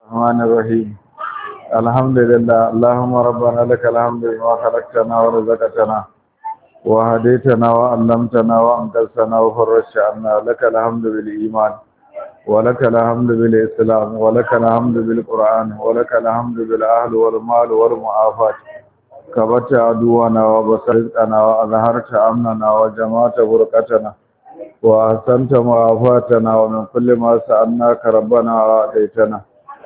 الرحمن الرحيم الحمد لله اللهم ربنا لك الحمد بما خلقتنا ورزقتنا وهديتنا وعلمتنا وانقذتنا وفرجت عنا لك الحمد بالإيمان ولك الحمد بالإسلام ولك الحمد بالقرآن ولك الحمد بالأهل والمال والمعافاة كبرت عدونا وبصرتنا وأظهرت أمننا وجمعت بركتنا وأحسنت معافاتنا ومن كل ما سألناك ربنا وآتيتنا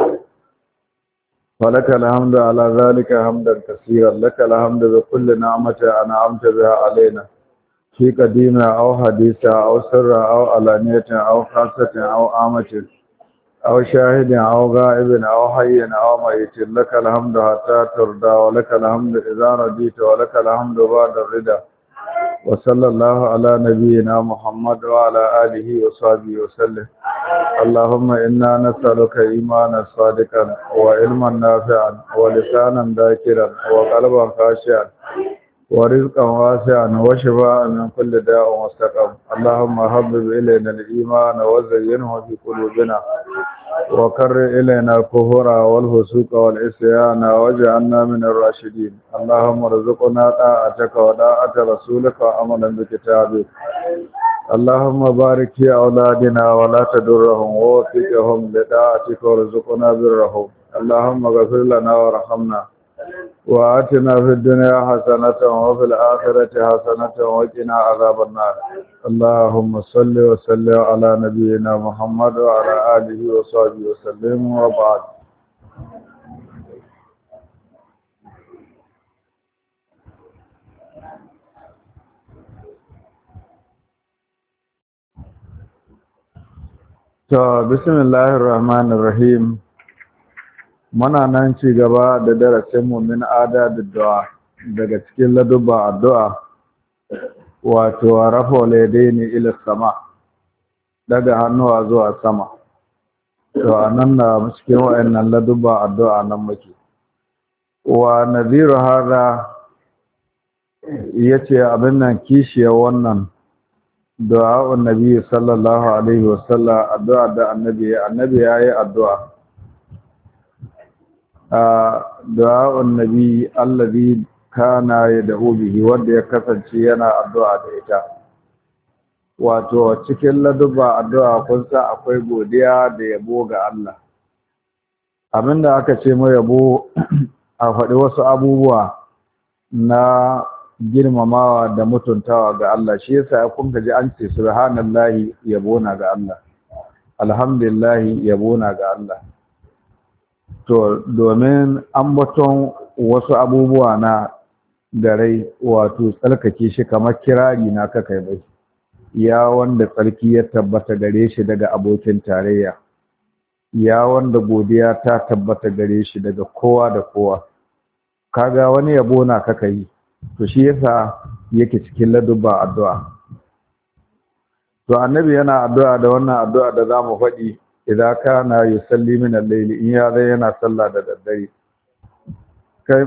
ولك الحمد على ذلك حمدا كثيرا لك الحمد بكل نعمة أنعمت بها علينا في قديمة أو حديثة أو سر أو علانية أو خاصة أو عامة أو شاهد أو غائب أو حي أو ميت لك الحمد حتى ترضى ولك الحمد إذا رضيت ولك الحمد بعد الرضا وصلى الله على نبينا محمد وعلى آله وصحبه وسلم اللهم إنا نسألك إيمانا صادقا وعلما نافعا ولسانا ذاكرا وقلبا خاشعا ورزقا واسعا وشفاء من كل داء وسقم اللهم حبب إلينا الإيمان وزينه في قلوبنا وكر إلينا الكفر والفسوق والعصيان واجعلنا من الراشدين اللهم ارزقنا طاعتك وطاعة رسولك وعملا بكتابك اللهم بارك في أولادنا ولا تدرهم ووفقهم لطاعتك وارزقنا برهم اللهم اغفر لنا وارحمنا وآتنا في الدنيا حسنة وفي الآخرة حسنة وقنا عذاب النار اللهم صل وسلم على نبينا محمد وعلى آله وصحبه وسلم وبعد bismillahir rahmanir rahim muna nan ci gaba da darasin mu min adabid du'a daga cikin ladubba addu'a wato rafa ladaini ila sama daga hannuwa zuwa sama to anan na cikin wayannan ladubba addu'a nan muke wa nadhiru hada yace abin nan kishiya wannan du'a annabi sallallahu alaihi wasallam addu'a da annabi yayi addu'a du'a annabi alladhi kana yad'u bihi wanda ya kasance yana addu'a da ita wato cikin ladubba addu'a kun sa akwai godiya da yabo ga Allah abinda aka ce mai yabo a faɗi wasu abubuwa na girmamawa da mutuntawa ga Allah shi yasa kun ji an ce subhanallahi yabona ga Allah alhamdulillah yabona ga Allah to domin ambaton wasu abubuwa na garai wato tsarkake shi kamar kirari na kakai bai ya wanda tsarki ya tabbata gare shi daga abokin tarayya ya wanda godiya ta tabbata gare shi daga kowa da kowa kaga wani yabo na kakai to shi yasa yake cikin ladubba addu'a to annabi yana addu'a da wannan addu'a da zamu faɗi idan kana yusalli min al-layli in ya zai yana sallah da daddare kai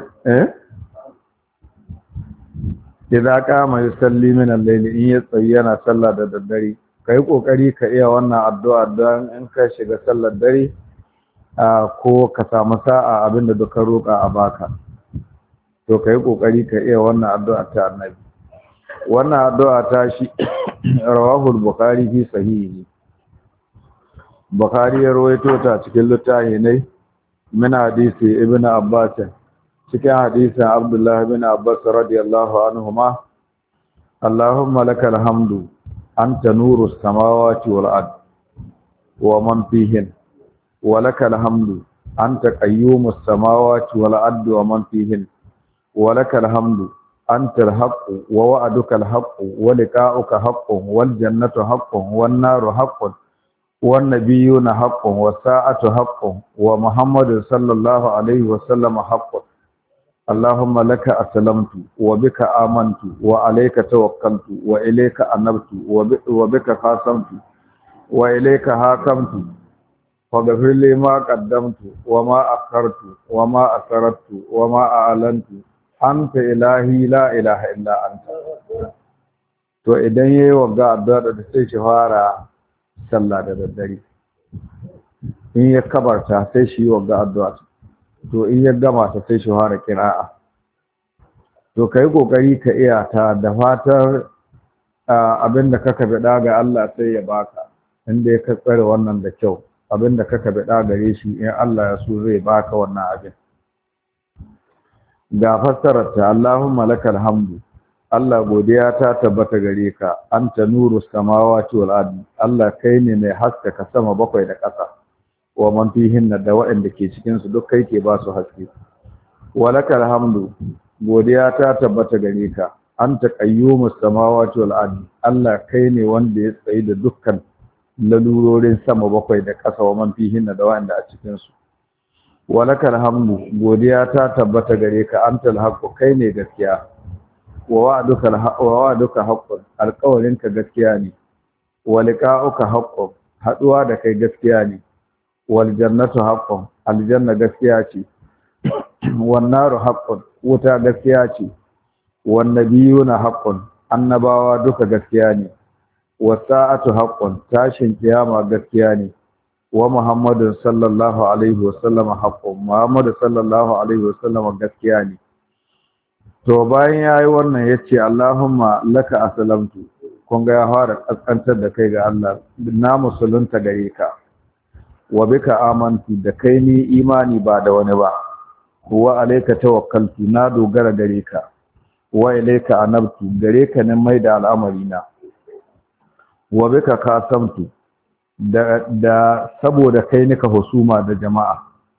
idan kama yusalli min al-layli in ya tsayi yana sallah da daddare kai kokari ka iya wannan addu'a don in ka shiga sallar dare ko ka samu sa'a abinda duka roka a baka to kai kokari ka iya wannan addu'a ta annabi wannan addu'a ta shi rawahu al-bukhari fi sahihi bukhari ya rawaito ta cikin littafi ne min hadisi ibnu abbas cikin hadisin abdullah ibn abbas radiyallahu anhuma allahumma lakal hamdu anta nurus samawati wal ard wa man fihin wa lakal hamdu anta qayyumus samawati wal ard wa man fihin ولك الحمد أنت الحق ووعدك الحق ولقاؤك حق والجنة حق والنار حق والنبيون حق والساعة حق ومحمد صلى الله عليه وسلم حق اللهم لك أسلمت وبك آمنت وعليك توكلت وإليك أنبت وبك خاصمت وإليك حاكمت فاغفر لي ما قدمت وما أخرت وما أسررت وما أعلنت anta ilahi la ilaha illa anta to idan yayi wagga addu'a da sai shi fara sallah da daddare in ya kabarta sai shi wagga addu'a to in ya gama ta sai shi fara qira'a to kai kokari ka iya ta da fatar abinda kaka bida ga Allah sai ya baka inda ya tsare wannan da kyau abinda kaka bida gare shi in Allah ya so zai baka wannan abin ga fassarar ta Allahumma lakal hamdu Allah godiya ta tabbata gare ka anta nuru samawati wal ardi Allah kai ne mai haskaka sama bakwai da ƙasa wa man fihinna da waɗanda ke cikin su duk kai ke ba su haske walakal hamdu godiya ta tabbata gare ka anta qayyumus samawati wal ardi Allah kai ne wanda ya tsayi da dukkan lalurorin sama bakwai da ƙasa wa man fihinna da waɗanda a cikin su walakal hamdu godiya ta tabbata gare ka antal haqqu kai ne gaskiya wa wa'aduka haqqun alqawlinka gaskiya ne wa liqa'uka haqqun haduwa da kai gaskiya ne wal jannatu haqqun aljanna gaskiya ce wan naru haqqun wuta gaskiya ce wan nabiyuna haqqun annabawa duka gaskiya ne was sa'atu haqqun tashin kiyama gaskiya ne wa muhammadun sallallahu alaihi wasallam haqqun muhammadu sallallahu alaihi wasallam gaskiya ne to bayan yayi wannan yace Allahumma laka aslamtu kun ga ya fara kaskantar da kai ga Allah na musulunta gare ka wa bika amantu da kai ni imani ba da wani ba wa alayka tawakkaltu na dogara gare ka wa ilayka anabtu gare ka ne mai da al'amari na wa bika kasamtu da saboda kai nika husuma da jama'a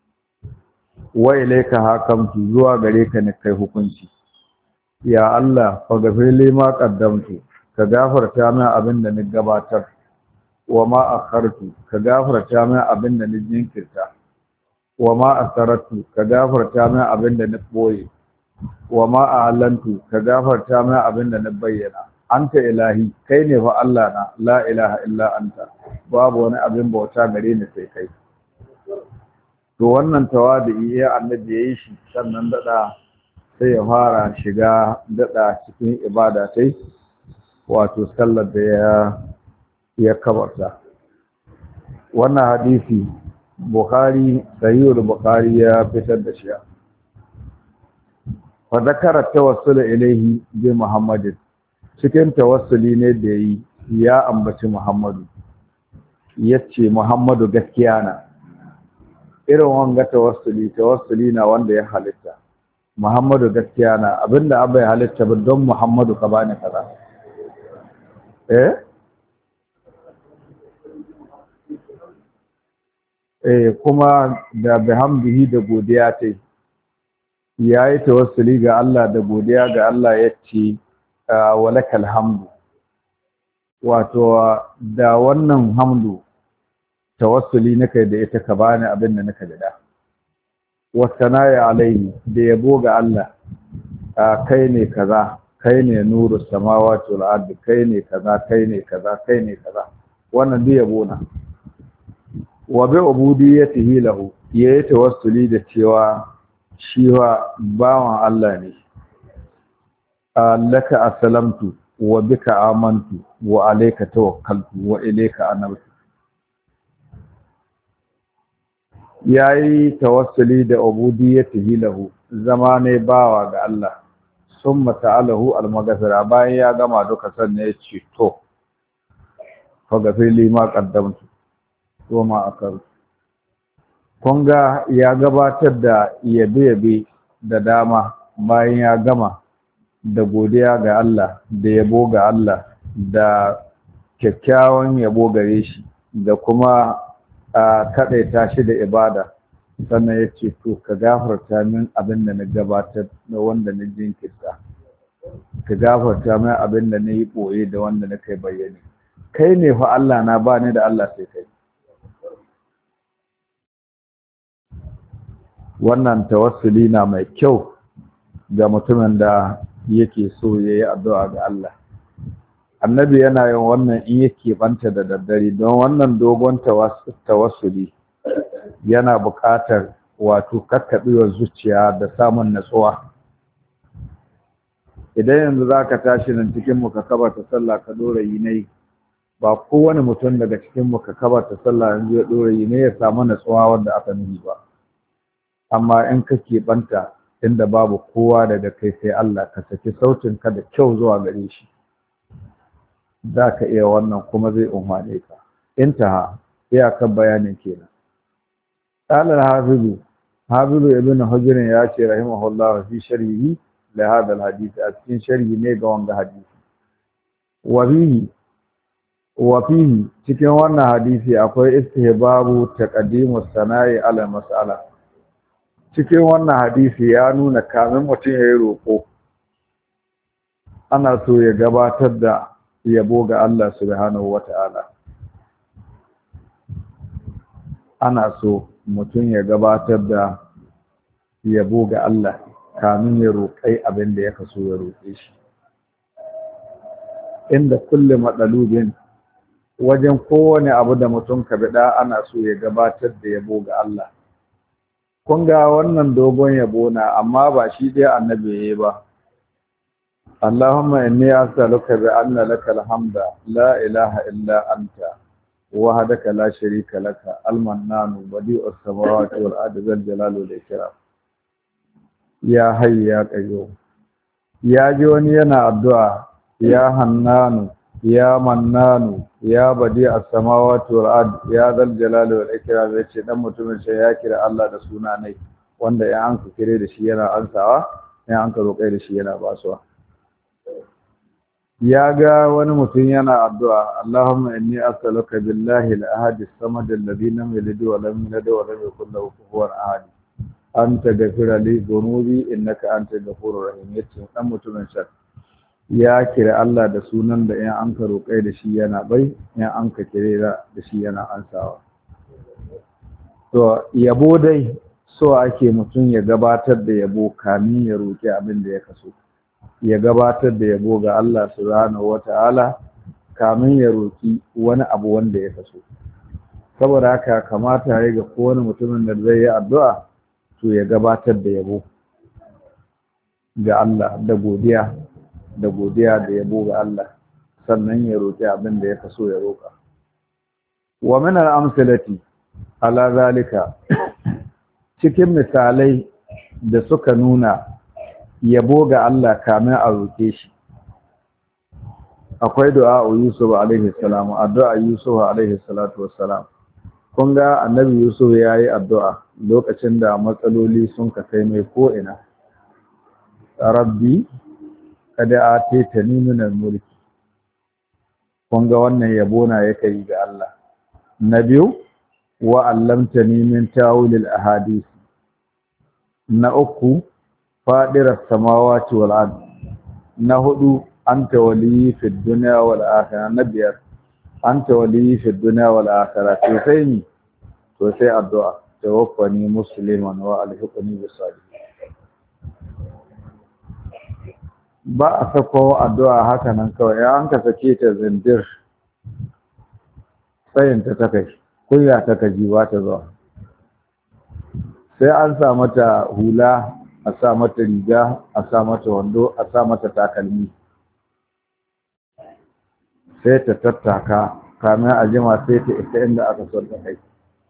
wa ilayka hakamtu zuwa gare ka ne kai hukunci ya Allah faghfir li ma qaddamtu ka gafarta min abin da ni gabatar wa ma akhartu ka gafarta min abin da ni jinkirta wa ma asaratu ka gafarta min abin da ni boye wa ma a'lantu ka gafarta min abin da ni bayyana anta ilahi kai ne fa Allah na la ilaha illa anta babu wani abin bauta gare ni sai kai to wannan tawadi ya annabi yayi shi sannan dada sai ya fara shiga dada cikin ibada tai wato sallar da ya kabarta wannan hadisi Bukhari sahihul Bukhari ya fitar da shi fa zakara tawassul ilayhi bi Muhammadin cikin tawassuli ne da yi ya ambaci Muhammadu yace Muhammadu gaskiya na irin wanga tawassuli na wanda ya halitta Muhammadu gaskiya na abinda abai halitta ba don Muhammadu ka bani kaza kuma da bihamdihi da godiya ta yayi tawassuli ga Allah da godiya ga Allah yace walakal hamdu wato da wannan hamdu tawassuli nake da ita ka bani abin da nake da wasanaya alaihi da yabo ga Allah kai ne kaza kai ne nuru samawati wal ardi kai ne kaza kai ne kaza kai ne kaza wannan duk yabo na wa bi ubudiyyatihi lahu yayi tawassuli da cewa shi wa bawan Allah ne laka aslamtu wa bika amantu wa alayka tawakkaltu wa ilayka anabtu yayi tawassuli da ubudiyyatihi lahu zama ne bawa ga Allah summa ta'alahu al-maghfira bayan ya gama duka sanne ya ce to fa gafili ma qaddamtu to ma akar kun ga ya gabatar da yabe da dama bayan ya gama da godiya ga Allah da yabo ga Allah da kyakkyawan yabo gare shi da kuma kaɗaita shi da ibada sannan ya ce to ka gafarta min abin da na gabatar da wanda na jinkirta ka gafarta min abin da na yi ɓoye da wanda na kai bayyane kai ne fa Allah na ba ni da Allah sai kai wannan tawassuli na mai kyau ga mutumin da yake so ya yi addu'a ga Allah annabi yana yin wannan in yake banta da daddare don wannan dogon tawassuli yana buƙatar wato kakkaɓewar zuciya da samun natsuwa idan yanzu za ka tashi nan cikin mu ka kabata sallah ka dora yi nai ba kowane mutum daga cikin mu ka kabata sallah yanzu ya dore ne ya samu natsuwa wanda aka nufi ba amma in ka keɓanta inda babu kowa daga kai sai Allah ka saki sautin ka da kyau zuwa gare shi za ka iya wannan kuma zai umarne ka intaha iyakar bayanin kenan qala al-hafiz ibn hujr ya ce rahimahullah fi sharhi li hadha al-hadith a cikin sharhi ne ga wanga hadisi wa fihi cikin wannan hadisi akwai istihbabu taqdimu sana'i ala mas'ala cikin wannan hadisi ya nuna kamin mutum ya yi roƙo ana so ya gabatar da yabo ga Allah subhanahu wata'ala ana so mutum ya gabatar da yabo ga Allah kamin ya roƙai abin da ya kaso ya roƙe shi inda kulle matsalubin wajen kowane abu da mutum ka bida ana so ya gabatar da yabo ga Allah kun ga wannan dogon yabo na amma ba shi dai annabi yayi ba Allahumma inni as'aluka bi anna lakal hamda la ilaha illa anta wahdaka la sharika laka al-mannanu badi'us samawati wal ardi zal jalali wal ikram ya hayyu ya qayyum ya ji wani yana addu'a ya hannanu ya mannanu ya badi'us samawati wal ardi ya zal jalali wal ikram yace dan mutumin sai ya kira Allah da suna nai wanda ya anka kire da shi yana ansawa ya anka roƙai da shi yana basuwa ya ga wani mutum yana addu'a Allahumma inni as'aluka billahi al-ahad as-samad alladhi lam yalid wa lam yulad wa lam yakul lahu kufuwan ahad anta ghafira li dhunubi innaka antal ghafurur rahim yace dan mutumin sa ya kira Allah da sunan da in an ka roƙai da shi yana bai in an ka kire da shi yana ansawa to yabo dai so ake mutum ya gabatar da yabo kamin ya roƙi abin da ya kaso ya gabatar da yabo ga Allah subhanahu wata'ala kamin ya roki wani abu wanda ya kaso saboda haka kamata ya ga kowane mutumin da zai yi addu'a to ya gabatar da yabo ga Allah da godiya da yabo ga Allah sannan ya roki abin da ya kaso ya roka wa min al-amsalati ala zalika cikin misalai da suka nuna yabo ga Allah kamin a roke shi akwai du'a Yusuf alaihi salam addu'a Yusuf alaihi salatu wassalam kun ga annabi Yusuf yayi addu'a lokacin da matsaloli sun ka kai mai ko ina rabbi kada atitani min al-mulk kun ga wannan yabo na yake yi ga Allah na biyu wa allamtani min ta'wil al-ahadith na uku fadirar samawati wal ard na hudu anta waliyyi fid dunya wal akhirah na biyar anta waliyyi fid dunya wal akhirah to sai ni to sai addu'a tawaffani musliman wa alhiqni bis salihin ba a sako addu'a haka nan kawai an ka sake ta zindir tsayin ta kai kunya ta kaji ba ta zuwa sai an sa mata hula a sa mata riga a sa mata wando a sa mata takalmi sai ta tattaka kamin a jima sai ta isa inda aka son ta kai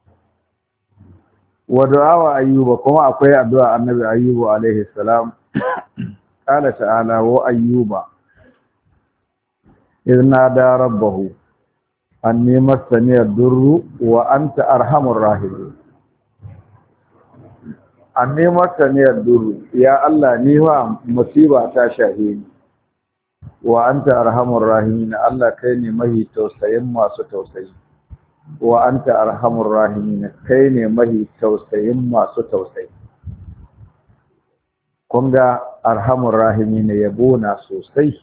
wa du'a ayyuba kuma akwai addu'a annabi ayyubu alaihi salam qala ta'ala wa ayyuba idna da rabbahu anni massani ad-durru wa anta arhamur rahimin an nemar ta niyar duru ya Allah ni wa musiba ta shahe ni wa anta arhamur rahimin Allah kai ne mahi tausayin masu tausayi wa anta arhamur rahimin kai ne mahi tausayin masu tausayi kun ga arhamur rahimin yabo na sosai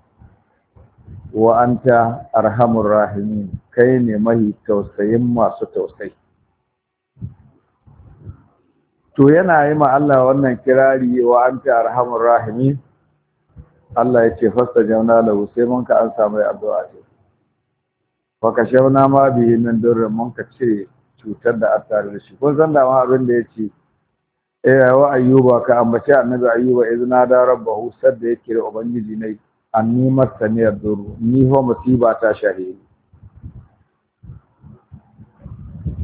wa anta arhamur rahimin kai ne mahi tausayin masu tausayi to yana yi ma Allah wannan kirari wa anta arhamur rahimin Allah ya ce fasta jauna lahu sai mun ka an samu addu'a ce fa kashawna ma bihi min durrin mun ka ce cutar da attare da shi kun san da ma abin da yace wa ayyuba ka ambace annabi ayyuba izna da rabbahu sadda yake da ubangiji ne anni masaniyar duru ni ho musiba ta shahidi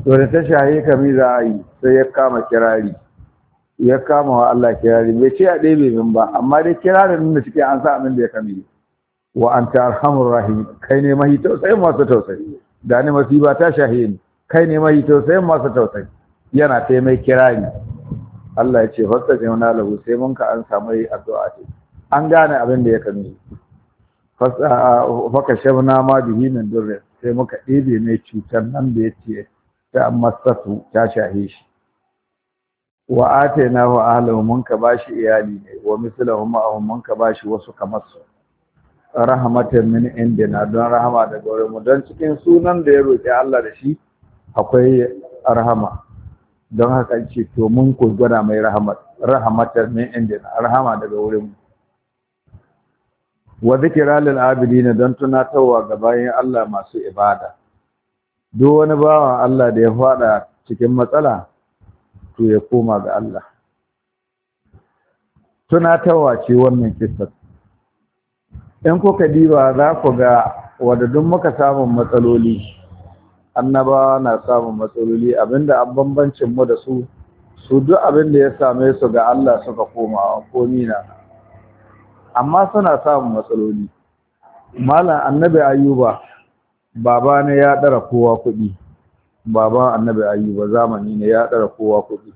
to da ta shahi kami za a yi sai ya kama kirari ya kama wa Allah kirari bai ce a ɗebe min ba amma dai kirarin da suke an sa amin da ya kami wa anta arhamur rahim kai ne mahi tausayin masu tausayi da ni masiba ta shahi ni kai ne mahi tausayin masu tausayi yana ta mai kirari Allah ya ce fasta jauna lahu sai mun ka an samu addu'a ce an gane abin da ya kami faka shabna ma bihi min durri sai muka ɗebe mai cutar nan da yace ta masatu ta shahe shi wa atainahu ahlahu mun ka bashi iyali ne wa mislahu ma'ahum mun ka bashi wasu kamar su rahmatan min indina don rahama daga wurin mu don cikin sunan da ya roki Allah da shi akwai rahama don haka ce to mun ku gwada mai rahmatan min indina rahama daga wurin mu wa zikra lil abidin don tunatarwa ga bayin Allah masu ibada duk wani bawan Allah da ya fada cikin matsala to ya koma ga Allah tunatarwa ce wannan kissa in kuka diba za ku ga wanda duk muka samu matsaloli annabawa na samun matsaloli abinda an bambancin mu da su duk abinda ya same su ga Allah suka koma ko nina amma suna samun matsaloli malam annabi ayuba baba ne ya dara kowa kuɗi baban annabi ayuba zamani ne ya dara kowa kuɗi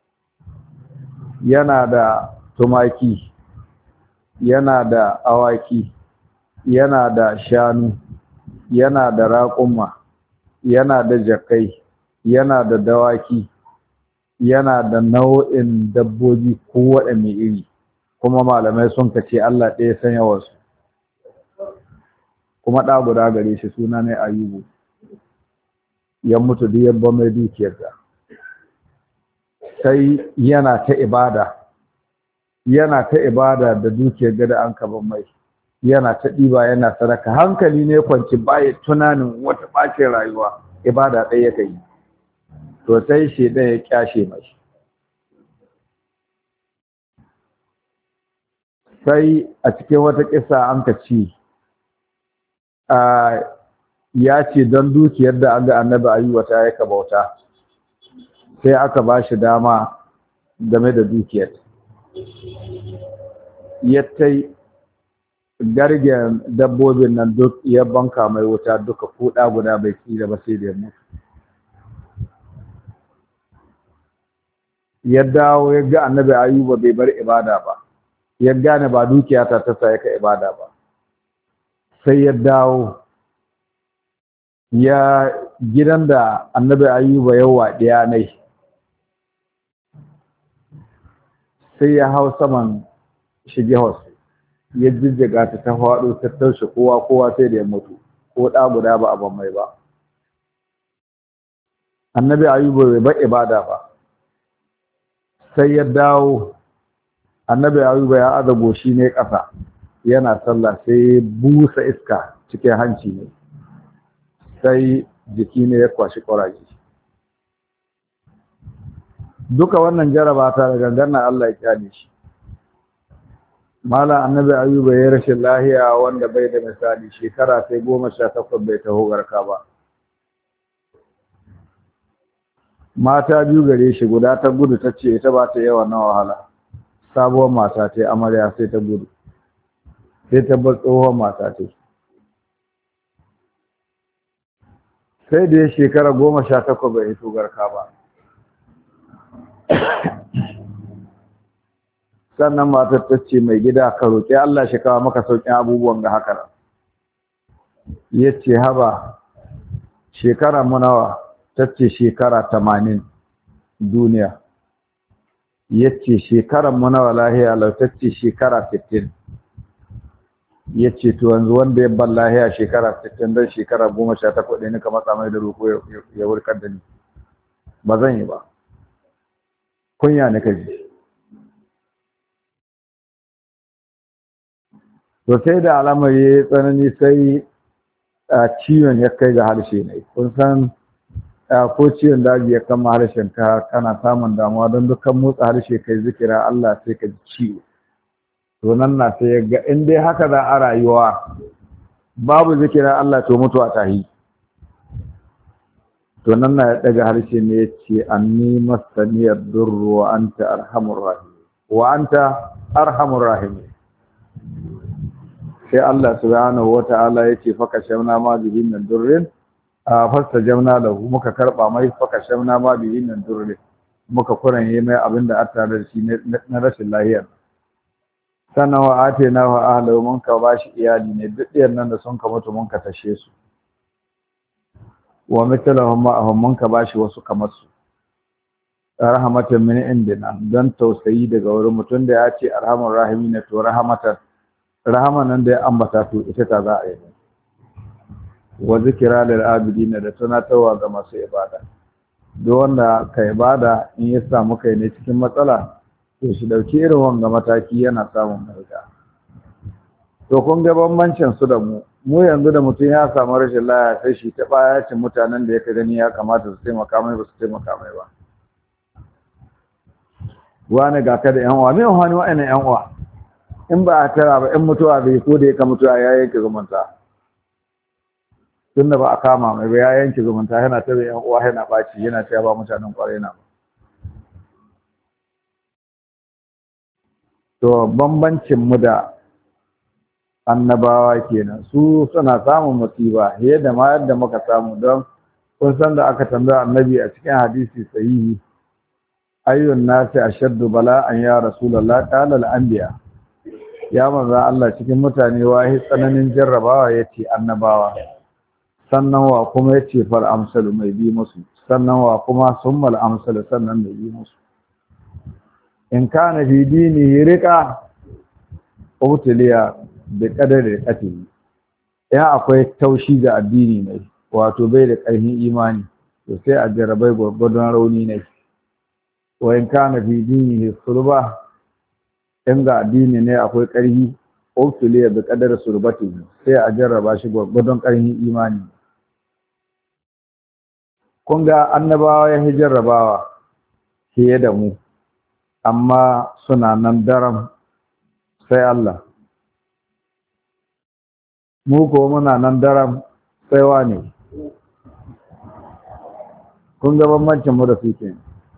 yana da tumaki yana da awaki yana da shanu yana da raƙuma yana da jakai yana da dawaki yana da nau'in dabbobi ko waɗanne iri kuma malamai sun kace Allah ɗaya san yawansu kuma ɗa guda gare shi suna ne ayubu ya mutu duk yabba mai dukiyarsa sai yana ta ibada da dukiyar gada an kaban mai yana ta ɗiba yana sadaka hankali ne kwanci baya tunanin wata ɓacin rayuwa ibada ɗaya ya kai to sai shi ɗaya ya kyashe mai sai a cikin wata ƙisa an ka ci ya ce don dukiyar da an ga annabi ayyuwa ta yaka bauta sai aka ba shi dama game da dukiyar yattai gargen dabbobin nan duk ya banka mai wuta duka kuɗa guda bai tsira ba sai da ya mutu ya dawo ya ga annabi ayyuba bai bar ibada ba ya gane ba dukiya ta sa yaka ibada ba sai ya dawo ya gidan da annabi ayyuba ya waɗiya nai sai ya hau saman shigehos ya jijjiga ta faɗo ta taushe kowa sai da ya mutu ko ɗa guda ba abin mai ba annabi ayyuba bai ba ibada ba sai ya dawo annabi ayyuba ya aza goshi ne ƙasa yana sallah sai busa iska cikin hanci ne sai jiki ne ya kwashi ƙwaraje duka wannan jaraba ta da ganganna Allah ya kyale shi mala annabi ayyuba ya rashin lahiya wanda bai da misali shekara sai 18 bai taho garka ba mata biyu gare shi guda ta gudu ta ce ita ba ta yawa na wahala sabuwar mata ta amarya sai ta gudu sai ta bar tsohon mata ta sai da ya shekara 18 bai hito garka ba sannan matar ta ce mai gida ka roƙi Allah shi kawo maka sauƙin abubuwan ga haka ya ce haba shekara munawa ta ce shekara 80 duniya ya ce shekarar munawa lahiya lau ta ce shekara 60 ya ce to yanzu wanda ya ban lahiya shekara 60 don shekara 18 ɗaya nika matsa mai da roƙo ya wurkar da ni ba zan yi ba kunya nika ji to sai da alamar ya tsanani sai ciwon ya kai ga harshe ne kun san ko ciwon daji ya kama harshen ka kana samun damuwa don dukkan motsa harshe kai zikira Allah sai ka ji ciwo to nan na sai ga in dai haka za a rayuwa babu zikira Allah to mutuwa ta yi to nan na ya daga harshe ne yace anni masaniyad durru wa anta arhamur rahim wa anta arhamur rahim sai Allah subhanahu wata'ala yace faka shamna ma bihi min durrin fastajabna lahu muka karba mai faka shamna ma bihi min durrin muka kuranye mai abinda a tare da shi na rashin lahiyar sannan wa atena wa ahlahu mun ka bashi iyali ne duk ɗiyan nan da sun ka mutu mun ka tashe su wa mithlahum ma'ahum mun ka bashi wasu kamar su rahmatan min indina dan tausayi daga wurin mutum da ya ce arhamur rahimin to rahama nan da ya ambata to ita ta za a yi wa zikra lil abidin da tunatarwa ga masu ibada duk wanda ka ibada in ya samu kai ne cikin matsala to shi dauki irin wanga mataki yana samun mafita to kun ga bambancin su da mu yanzu da mutum ya samu rashin laya sai shi ta baya cin mutanen da yake gani ya kamata su taimaka mai ba su taimaka mai ba wani ga ka da yan uwa me wani wa'annan yan uwa in ba a tara ba in mutuwa bai ko da yake mutuwa ya yanke zumunta tunda ba a kama mai ba ya yanke zumunta yana tare yan uwa yana baci yana cewa ba mutanen kwarai na ba to bambancin mu da annabawa kenan su suna samun musiba yadda ma yadda muka samu don kun san da aka tambaya annabi a cikin hadisi sahihi ayyun nasi ashaddu bala'an ya rasulullah qala al-anbiya ya manzo Allah cikin mutane wahi tsananin jarrabawa yace annabawa sannan wa kuma yace fal amsalu mai bi musu sannan wa kuma summal amsalu sannan mai bi musu in kana fi dini rika ubtiliya bi qadari qatili ya akwai taushi ga addini ne wato bai da ƙarfin imani to sai a jarabai gurgurdon rauni ne wa in kana fi dini surba in ga addini ne akwai ƙarfi ubtiliya bi qadari surbati sai a jarraba shi gurgurdon ƙarfin imani kun ga annabawa ya jarrabawa fiye da mu amma suna nan daram sai Allah mu ko muna nan daram sai wani kun ga bambancin mu da su ke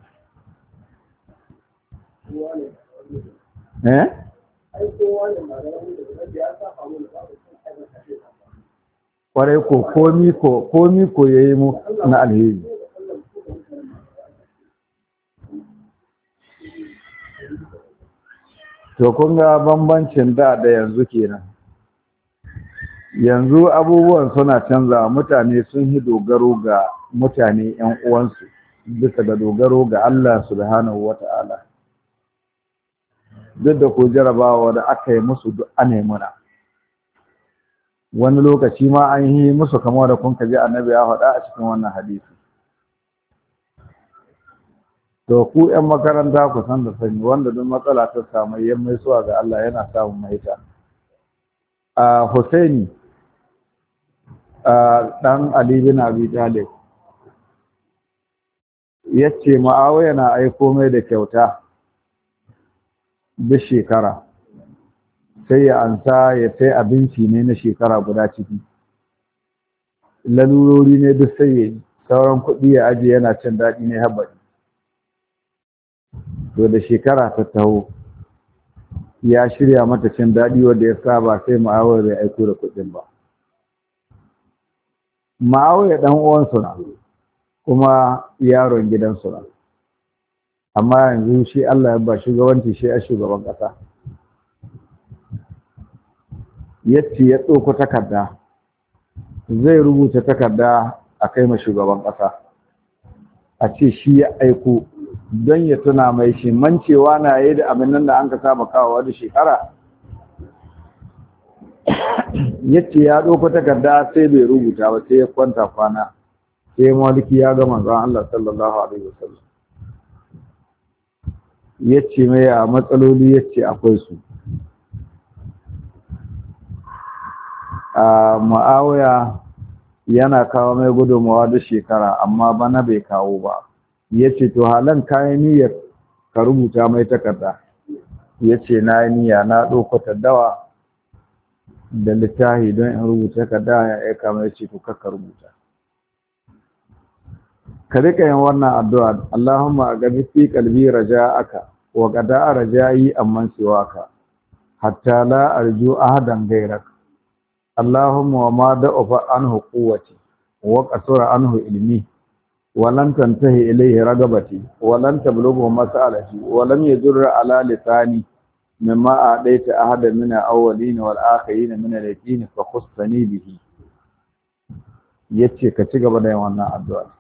kwarai komi ko yayi mu na alheri to kun ga bambancin da yanzu kenan yanzu abubuwan suna canza mutane sun yi dogaro ga mutane ƴan uwansu bisa ga dogaro ga Allah subhanahu wata'ala duk da ko jarabawa da aka yi musu duk ana yi muna wani lokaci ma an yi musu kamar da kun kaji annabi ya faɗa a cikin wannan hadisi to ku ƴan makaranta ku san da sani wanda duk matsala ta samu yammai suwa ga Allah yana samun mahita a Husaini dan Ali bin Abi Talib yace Muawiya na aiko mai da kyauta duk shekara sai ya ansa ya sai abinci ne na shekara guda ciki lalurori ne duk sai ya sauran kuɗi ya aje yana cin daɗi ne haɓari to da shekara ta taho ya shirya mata cin daɗi wanda ya saba sai Muawiya bai aiko da kuɗin ba Muawiya dan uwansu na kuma yaron gidansu na amma yanzu shi Allah ya ba shugabanci shi a shugaban ƙasa yace ya ɗauko takarda zai rubuta takarda a kai ma shugaban ƙasa a ce shi ya aiko don ya tuna mai shi mancewa na yi da abin nan da an ka saba kawo wani shekara yace ya ɗauko takarda sai bai rubuta ba sai ya kwanta kwana sai maliki ya ga manzon Allah sallallahu alaihi wasallam yace mai a matsaloli yace akwai su a Muawiya yana kawo mai gudunmawa da shekara amma bana bai kawo ba yace to halan kayan niyyar ka rubuta mai takarda yace na yi niyya na ɗauko taddawa da littafi don in rubuta takarda ya aika mai yace to ka rubuta ka rika yin wannan addu'a Allahumma agabi fi qalbi raja'aka wa qada'a raja'i amman siwaka hatta la arju ahadan ghayrak Allahumma wa ma da'afa anhu quwwati wa qasura anhu ilmi wa lan tantahi ilayhi ragabati wa lan tablughu mas'alati wa lam yajurra ala lisani mimma adaita ahadan min al-awwalin wal akhirin min al-yaqin fa khussani bihi yace ka ci gaba da yin wannan addu'a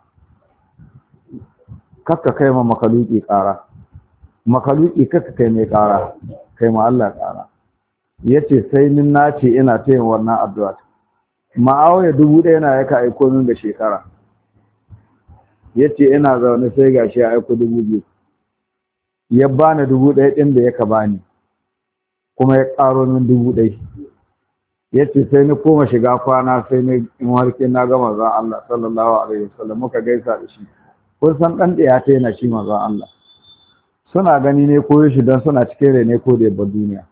kakka kai ma makaluki ƙara makaluki kakka kai mai ƙara kai ma Allah ƙara yace sai nin nace ina ta yin wannan addu'a ma'awiya 1000 na yaka aiko min da shekara yace ina zaune sai gashi ya aiko 2000 ya bani 1000 din da yaka bani kuma ya ƙaro min 1000 yace sai ni koma shiga kwana sai ni in warke na ga manzon Allah sallallahu alaihi wasallam muka gaisa da shi kun san dan ɗaya ta yana shi manzon Allah suna gani ne ko shi dan suna cikin rai ne ko da yabba duniya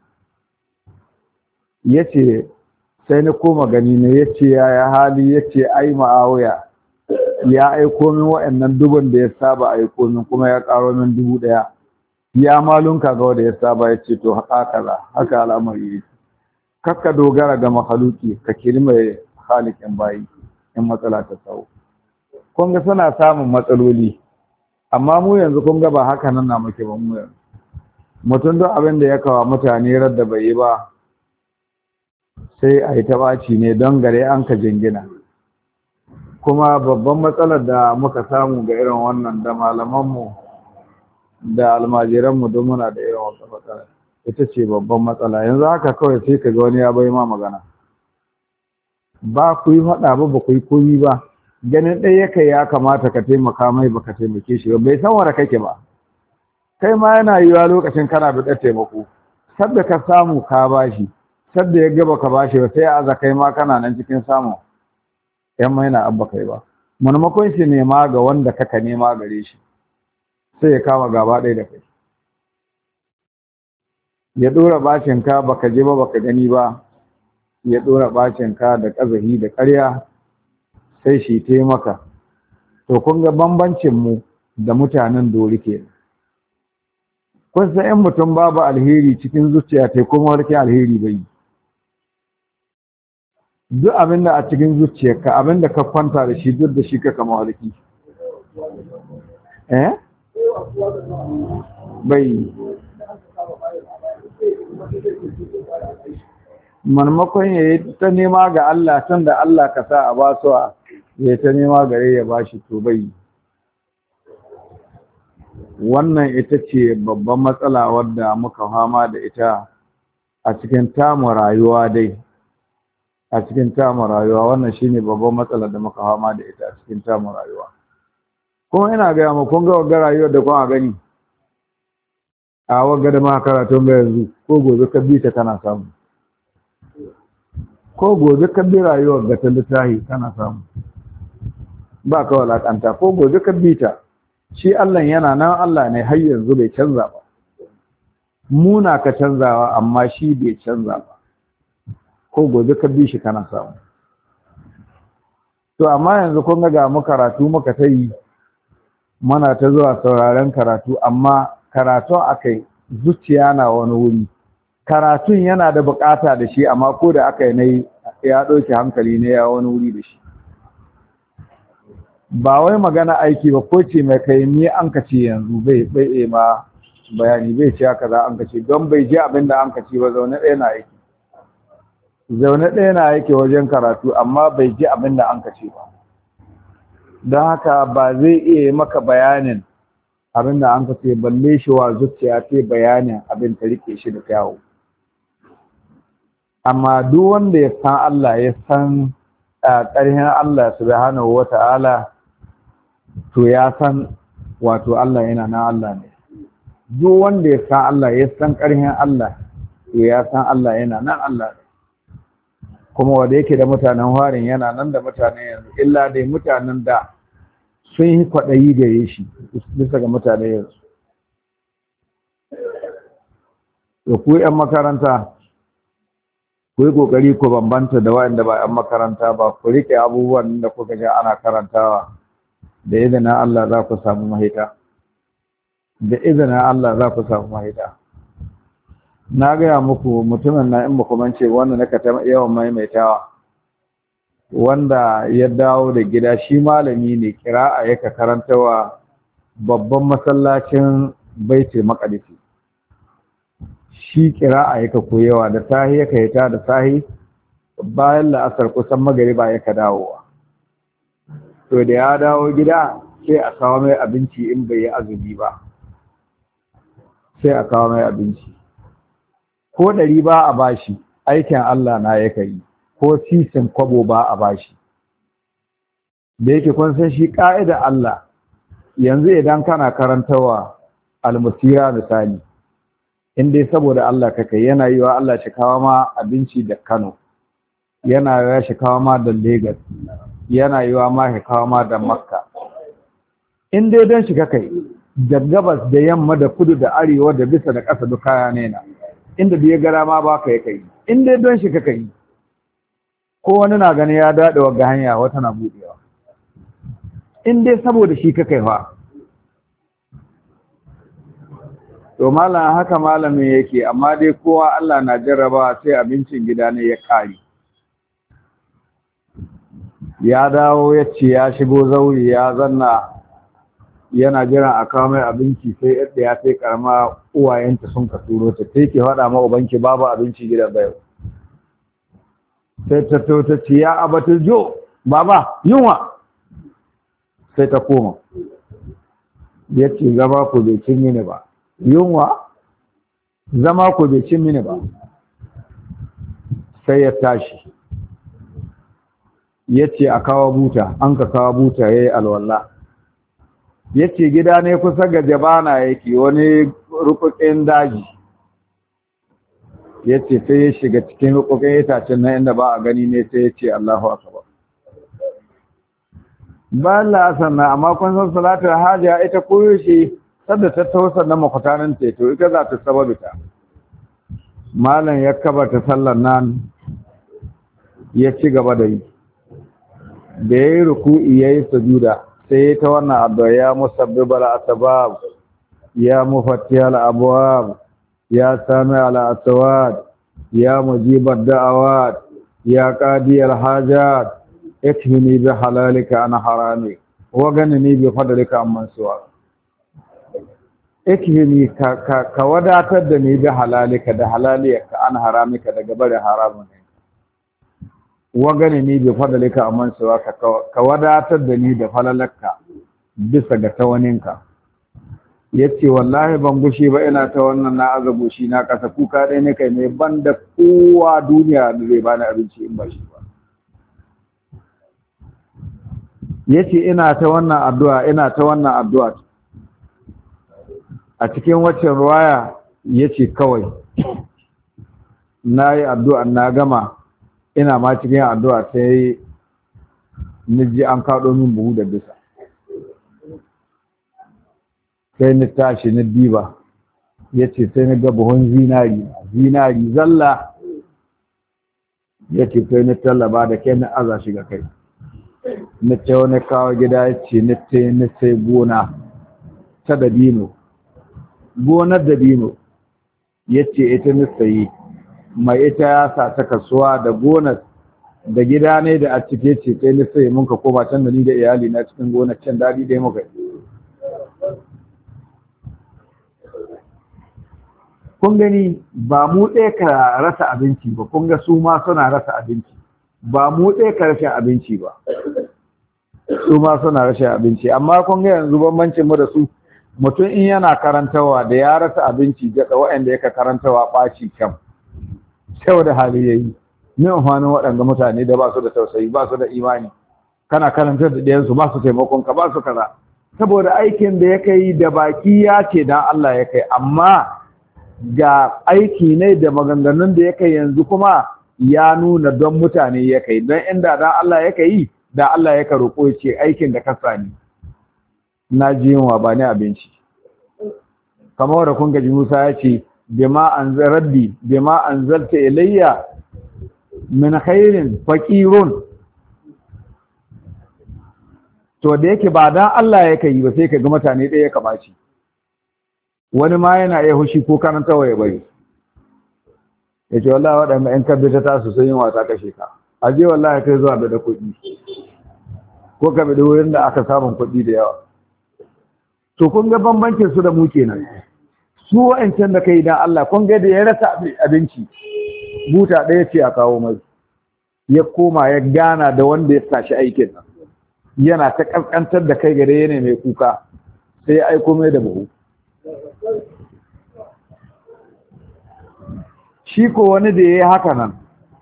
yace sai ni koma gani ne yace ya hali yace ai Muawiya ya aiko min wa'annan dubun da ya saba aiko min kuma ya karo min 1000 ya malunka ga wanda ya saba yace to haka al'amari kakka dogara ga mahaluki ka kiri mai halikin bayi in matsala ta tsawo kun ga suna samun matsaloli amma mu yanzu kun ga ba haka nan na muke ba mu yanzu mutum don abin da ya kawo mutane radda bai yi ba sai a yi taɓaci ne don gare an ka jingina kuma babban matsalar da muka samu ga irin wannan da malamanmu da almajiranmu don muna da irin wata matsala ita ce babban matsala yanzu haka kawai sai ka ga wani ya bai ma magana ba ku yi faɗa ba ku yi komi ba ganin ɗaya yake ya kamata ka taimaka mai ba ka taimake shi ba bai san wanda kake ba kai ma yana yiwa lokacin kana da taimako sadda ka samu ka bashi sadda ya gaba ka bashi ba sai a aza kai ma kana nan cikin samu yan mai na abba kai ba maimakon shi nema ga wanda kaka nema gare shi sai ya kama gaba ɗaya da kai ya ɗora bacinka baka je ba baka gani ba ya ɗora bacinka da ƙazahi da ƙarya sai shi taimaka to kun ga bambancin mu da mutanen dori ke kun san in mutum babu alheri cikin zuciya ta kuma warke alheri bai duk abin da a cikin zuciyarka abin da ka kwanta da shi duk da shi ka kama warki bai marmakon ya yi ta nema ga Allah tun da Allah ka sa a basuwa ya ta nema gare ya bashi to bai wannan ita ce babban matsala wadda muka fama da ita a cikin tamu rayuwa dai a cikin tamu rayuwa wannan shine babban matsala da muka fama da ita a cikin tamu rayuwa kuma ina gaya mu kun ga wagga rayuwar da kuma gani a wagga da ma karatun ga yanzu ko gobe ka bi ta kana samu ko gobe ka bi rayuwar ga ta littahi kana samu ba ka walakanta ko gobe ka bi ta shi Allah yana nan Allah ne har yanzu bai canza ba muna ka canzawa amma shi bai canza ba ko gobe ka bi shi kana samu to amma yanzu kun ga mu karatu muka ta yi mana ta zuwa sauraren karatu amma karatun akai zuciya na wani wuri karatun yana da bukata da shi amma ko da aka yi nayi ya ɗauki hankali ne ya wani wuri da shi ba wai magana aiki ba ko ce mai kai ni an ka ce yanzu bai ma bayani bai ce haka za an ka ce don bai ji abin da an ka ce ba zaune ɗaya na aiki zaune ɗaya na yake wajen karatu amma bai ji abin da an ka ce ba don haka ba zai iya yi maka bayanin abin da an ka ce balle shi wa zuciya ce bayanin abin ta rike shi da kyawu amma duk wanda ya san Allah ya san ƙarhin Allah subhanahu wata'ala to ya san wato Allah yana na Allah ne duk wanda ya san Allah ya san ƙarhin Allah to ya san Allah yana nan Allah ne kuma wanda yake da mutanen harin yana nan da mutane yanzu illa dai mutanen da sun yi kwaɗayi gare shi bisa ga mutane yanzu da ku 'yan makaranta ku yi ƙoƙari ku bambanta da waɗanda ba 'yan makaranta ba ku riƙe abubuwan da kuka ga ana karantawa da izinin Allah za ku samu mahita, da izinin Allah za ku samu mahita. Na gaya muku mutumin na in muku mance wanda naka ta yawan maimaitawa, wanda ya dawo da gida, shi malami ne, kira'a yaka karantawa babban masallacin Baitul Maqdis. Shi kira'a yaka koyewa, da sahi yaka hita da sahi, bayan la'asar kusan magariba yaka dawowa. To da ya dawo gida sai a kawo mai abinci in bai yi azumi ba, sai a kawo mai abinci. Ko ɗari ba a bashi, aikin Allah na yaka yi, ko sisin kwabo ba a bashi. Da yake kun san shi ƙa'ida Allah, yanzu idan kana karantawa almusira misali, in dai saboda Allah kaka, yana yi wa Allah shi kawo ma abinci da Kano, yana yi wa shi kawo ma da Lagos, yana yi wa ma shi kawo ma da Makka. In dai don shi kaka da gabas da yamma da kudu da arewa da bisa da ƙasa duk kaya ne na, inda da ya gara ma ba ka yi kai, in dai don shi kaka yi. Ko wani na gani ya daɗe wa ga hanya wata na buɗewa, in dai saboda shi ka kai fa. To malam haka malamin yake, amma dai kowa Allah na jarraba sai abincin gida ne ya ƙari. Ya dawo ya ce ya shigo zauri ya zanna yana jiran a kawo mai abinci, sai yadda ya sai karama uwayenta sun ka turo ta, sai ke faɗa ma ubanki babu abinci gida bayo. Sai ta to ta ce ya abatul jo, baba yunwa. Sai ta koma, ya ce zama ku bai cin mini ba. Yunwa, zama ku bai cin mini ba. Sai ya tashi ya ce a kawo buta, an ka kawo buta ya yi alwallah. Ya ce gida ne kusa ga jabana yake wani rukukin daji. Ya ce sai ya shiga cikin rukukin itacen na inda ba a gani ne, sai ya ce Allahu akbar. Ba Allah sannan, amma kun san salatul haja ita koyo shi sadda ta tausar na makwatanin teto, ita za ta sababita. Malam ya kabata sallar nan ya ci gaba da yi. Da ya yi ruku'i ya yi sujuda, sai ta wannan addu'a, ya musabbibal asbab, ya mufattihal abwab, ya sami'al aswat, ya mujibad da'awat, ya qadiyal hajat, ikfini bi halalika an harami wa ganini bi fadlika amman suwa. Ikfini ka wadatar da ni bi halalika da halaliyarka an haramika daga bari haramun ne. Wa ganini bi fadlika amman suwa, ka wadatar da ni da falalarka bisa ga tawaninka. Yace wallahi ban gushi ba ina ta wannan na azabu shi na kasa kuka dai ne kai mai banda kowa duniya da zai bani abinci in ba shi ba. Yace ina ta wannan addu'a a cikin waccan ruwaya. Yace kawai nayi addu'a na gama, ina ma cikin addu'a sai niji an kaɗo min buhu da bisa, sai ni tashi ni diba. Yace sai ni ga buhun zinari zalla. Yace sai ni tallaba da kai na aza shi ga kai, na ce wani kawo gida. Ya ce na sai gona ta dabino, gonar dabino. Ya ce ita na sayi, mai ita ya sa ta kasuwa da gonar da gida ne da a cike ce, sai na sayi mun ka koma can da ni da iyali na cikin gonar can daɗi ɗaya muka yi. Kun gani ba mu ɗaya ka rasa abinci ba, kun ga su ma suna rasa abinci. Ba mu ɗaya ka rashin abinci ba, su ma suna rashin abinci. Amma kun ga yanzu bambancin mu da su, mutum in yana karantawa da ya rasa abinci ga waɗanda yake karantawa ɓaci kyam, sau da hali ya yi. Ni amfanin waɗanda mutane da ba su da tausayi, ba su da imani, kana karantar da ɗayansu ba su taimakon ka, ba su kaza. Saboda aikin da ya kai da baki ya ce dan Allah ya kai, amma ga aiki ne da maganganun da ya kai yanzu kuma ya nuna don mutane ya kai. Don inda dan Allah ya kai, da Allah ya roƙo ya ce aikin da ka sani na ji yunwa ba ni abinci. Kamar da kun gaji Musa ya ce bima anzalta ilayya min khairin faqirun. to da yake ba dan Allah ya yi ba sai ka ga mutane ɗaya ya kamaci wani ma yana iya hushi ko karanta waye bari ya ce wallahi waɗanda ‘yan kabbi ta tasu sun yi wata kashe ka a je wallahi kai zuwa da kuɗi ko ka bi wurin da aka samun kuɗi da yawa to kun ga bambancin su da mu kenan su wa'ancan da kai dan Allah kun ga da ya rasa abinci buta ɗaya ce a kawo mai ya koma ya gana da wanda ya tashi aikin nan yana ta kaskantar da kai gare yana mai kuka sai ya aiko mai da buhu shi ko wani da ya yi haka nan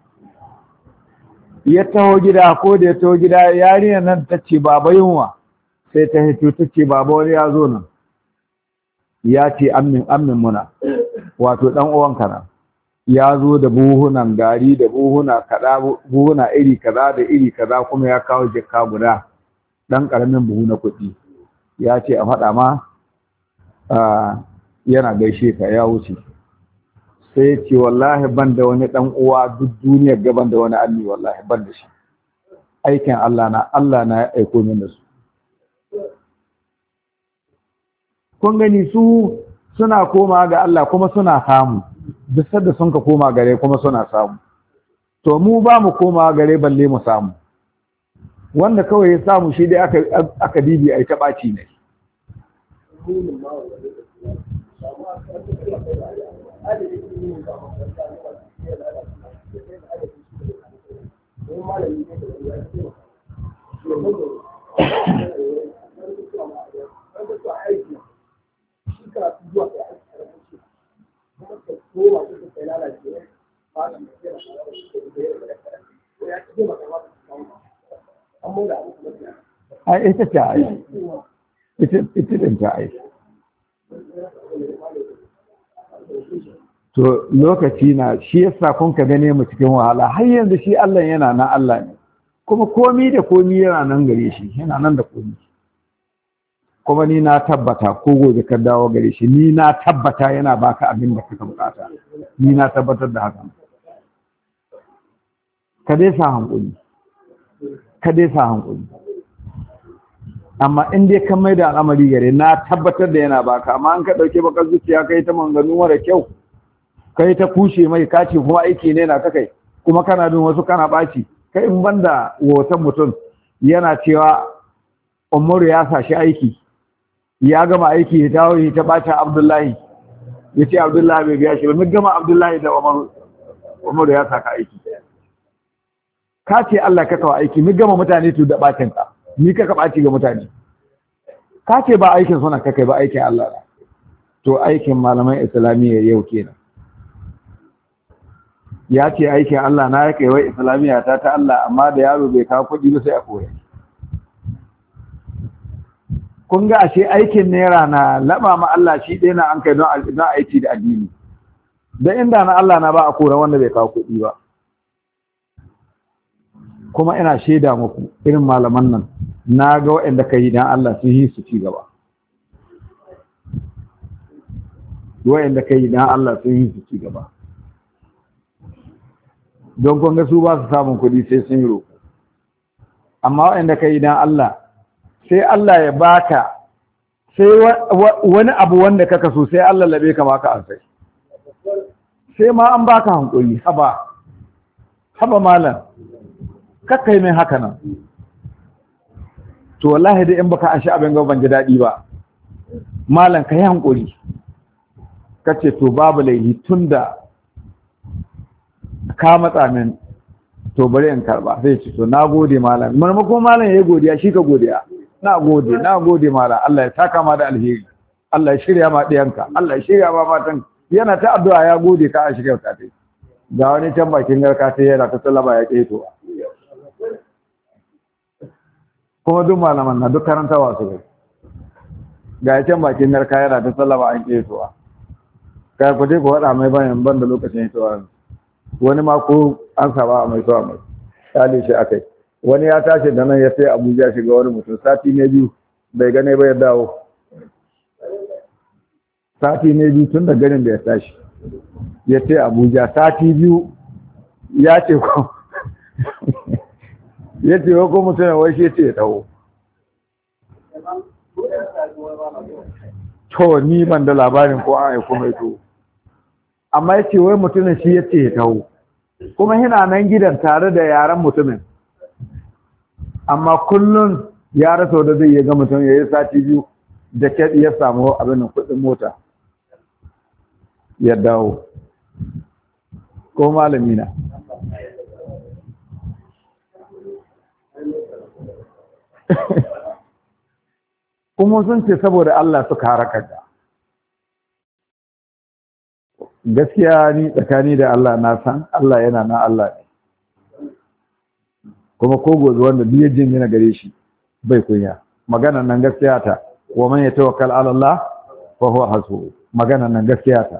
ya taho gida ko da ya taho gida yarinyar nan ta ce baba yunwa sai ta hito ta ce baba wani ya zo nan ya ce amin muna wato dan uwanka nan ya zo da buhunan gari da buhuna kaza buhuna iri kaza da iri kaza kuma ya kawo jikka guda dan karamin buhu na kuɗi ya ce a faɗa ma yana gaishe ka ya wuce sai ce wallahi ban da wani dan uwa duk duniyar gaban da wani alli wallahi ban da shi aikin Allah na ya aiko min da su kun gani su suna koma ga Allah kuma suna samu duk da sun ka koma gare kuma suna samu to mu ba mu koma gare balle mu samu wanda kawai ya samu shi dai aka dibi ai ta baci ne ai ita ta ai ita din ta ai to lokaci na shi yasa kun ka gane mu cikin wahala har yanzu shi Allah yana na Allah ne kuma komi da komi yana nan gare shi yana nan da komi kuma ni na tabbata ko gobe ka dawo gare shi ni na tabbata yana baka abin da kake bukata ni na tabbatar da haka ka dai sa hankuli amma in dai kan mai da al'amari gare na tabbatar da yana baka amma an ka dauke baka zuciya kai ta manganu mara kyau kai ta kushe mai kace kuma aiki ne na kai kuma kana bin wasu kana baci kai in banda wotan mutum yana cewa Umaru ya sashi aiki ya gama aiki ya dawo ya ta bata Abdullahi yace Abdullahi bai biya shi ba mun gama Abdullahi da Umaru ya saka aiki kace Allah ka kawo aiki mun gama mutane to da bacin ka ni ka baci ga mutane kace ba aikin suna kai ba aikin Allah to aikin malaman islamiyya yau kenan ya ce aikin Allah na yake wai islamiyya ta Allah amma da yaro bai kawo kuɗi ba sai a koya kun ga ashe aikin naira na laba ma Allah shi ɗaya na an kai don aiki da addini da inda na Allah na ba a kora wanda bai kawo kuɗi ba kuma ina shaida muku irin malaman nan na ga waɗanda ka yi dan Allah sun yi su ci gaba waɗanda ka yi dan Allah sun yi su ci gaba don kun ga su ba su samun kuɗi sai sun yi roƙo amma waɗanda ka yi dan Allah sai Allah ya baka sai wani abu wanda kaka so sai Allah labe ka baka an sai ma an baka hankuri haba malam kakkai mai haka nan to wallahi dai in baka an sha abin ban ji daɗi ba malam ka yi hankuri kace to babu laihi tunda ka matsa min to bari in karba sai ce to nagode malam marmako malam yayi godiya shi ka godiya na gode malam Allah ya saka ma da alheri Allah ya shirya ma diyanka Allah ya shirya ma matan yana ta addu'a ya gode ka a shirya ta dai ga wani can bakin garka sai yana ta sallama ya keto kuma duk malaman na duk karantawa su ga can bakin garka yana ta sallama an keto kai ku je ku wada mai bayan banda lokacin hitowa wani ma ko an saba mai zuwa mai tsali shi akai wani ya tashi da nan ya sai Abuja shiga wani mutum sati ne biyu bai gane ba ya dawo sati ne biyu tun da ganin da ya tashi ya sai Abuja sati biyu ya ce ko ya ce ko mutum wai shi ce ya taho to ni ban da labarin ko an aiko mai to amma yace wai mutumin shi yace ya taho kuma yana nan gidan tare da yaran mutumin amma kullun ya rasa da zai ga mutum yayi sati biyu da ke ya samu abin kudin mota ya dawo ko malami na kuma sun ce saboda Allah suka haraka da gaskiya ni tsakani da Allah na san Allah yana na Allah ne kuma ko gobe wanda duk ya jin yana gare shi bai kunya magana nan gaskiya ta wa man yatawakkal ala Allah fa huwa hasbuh magana nan gaskiya ta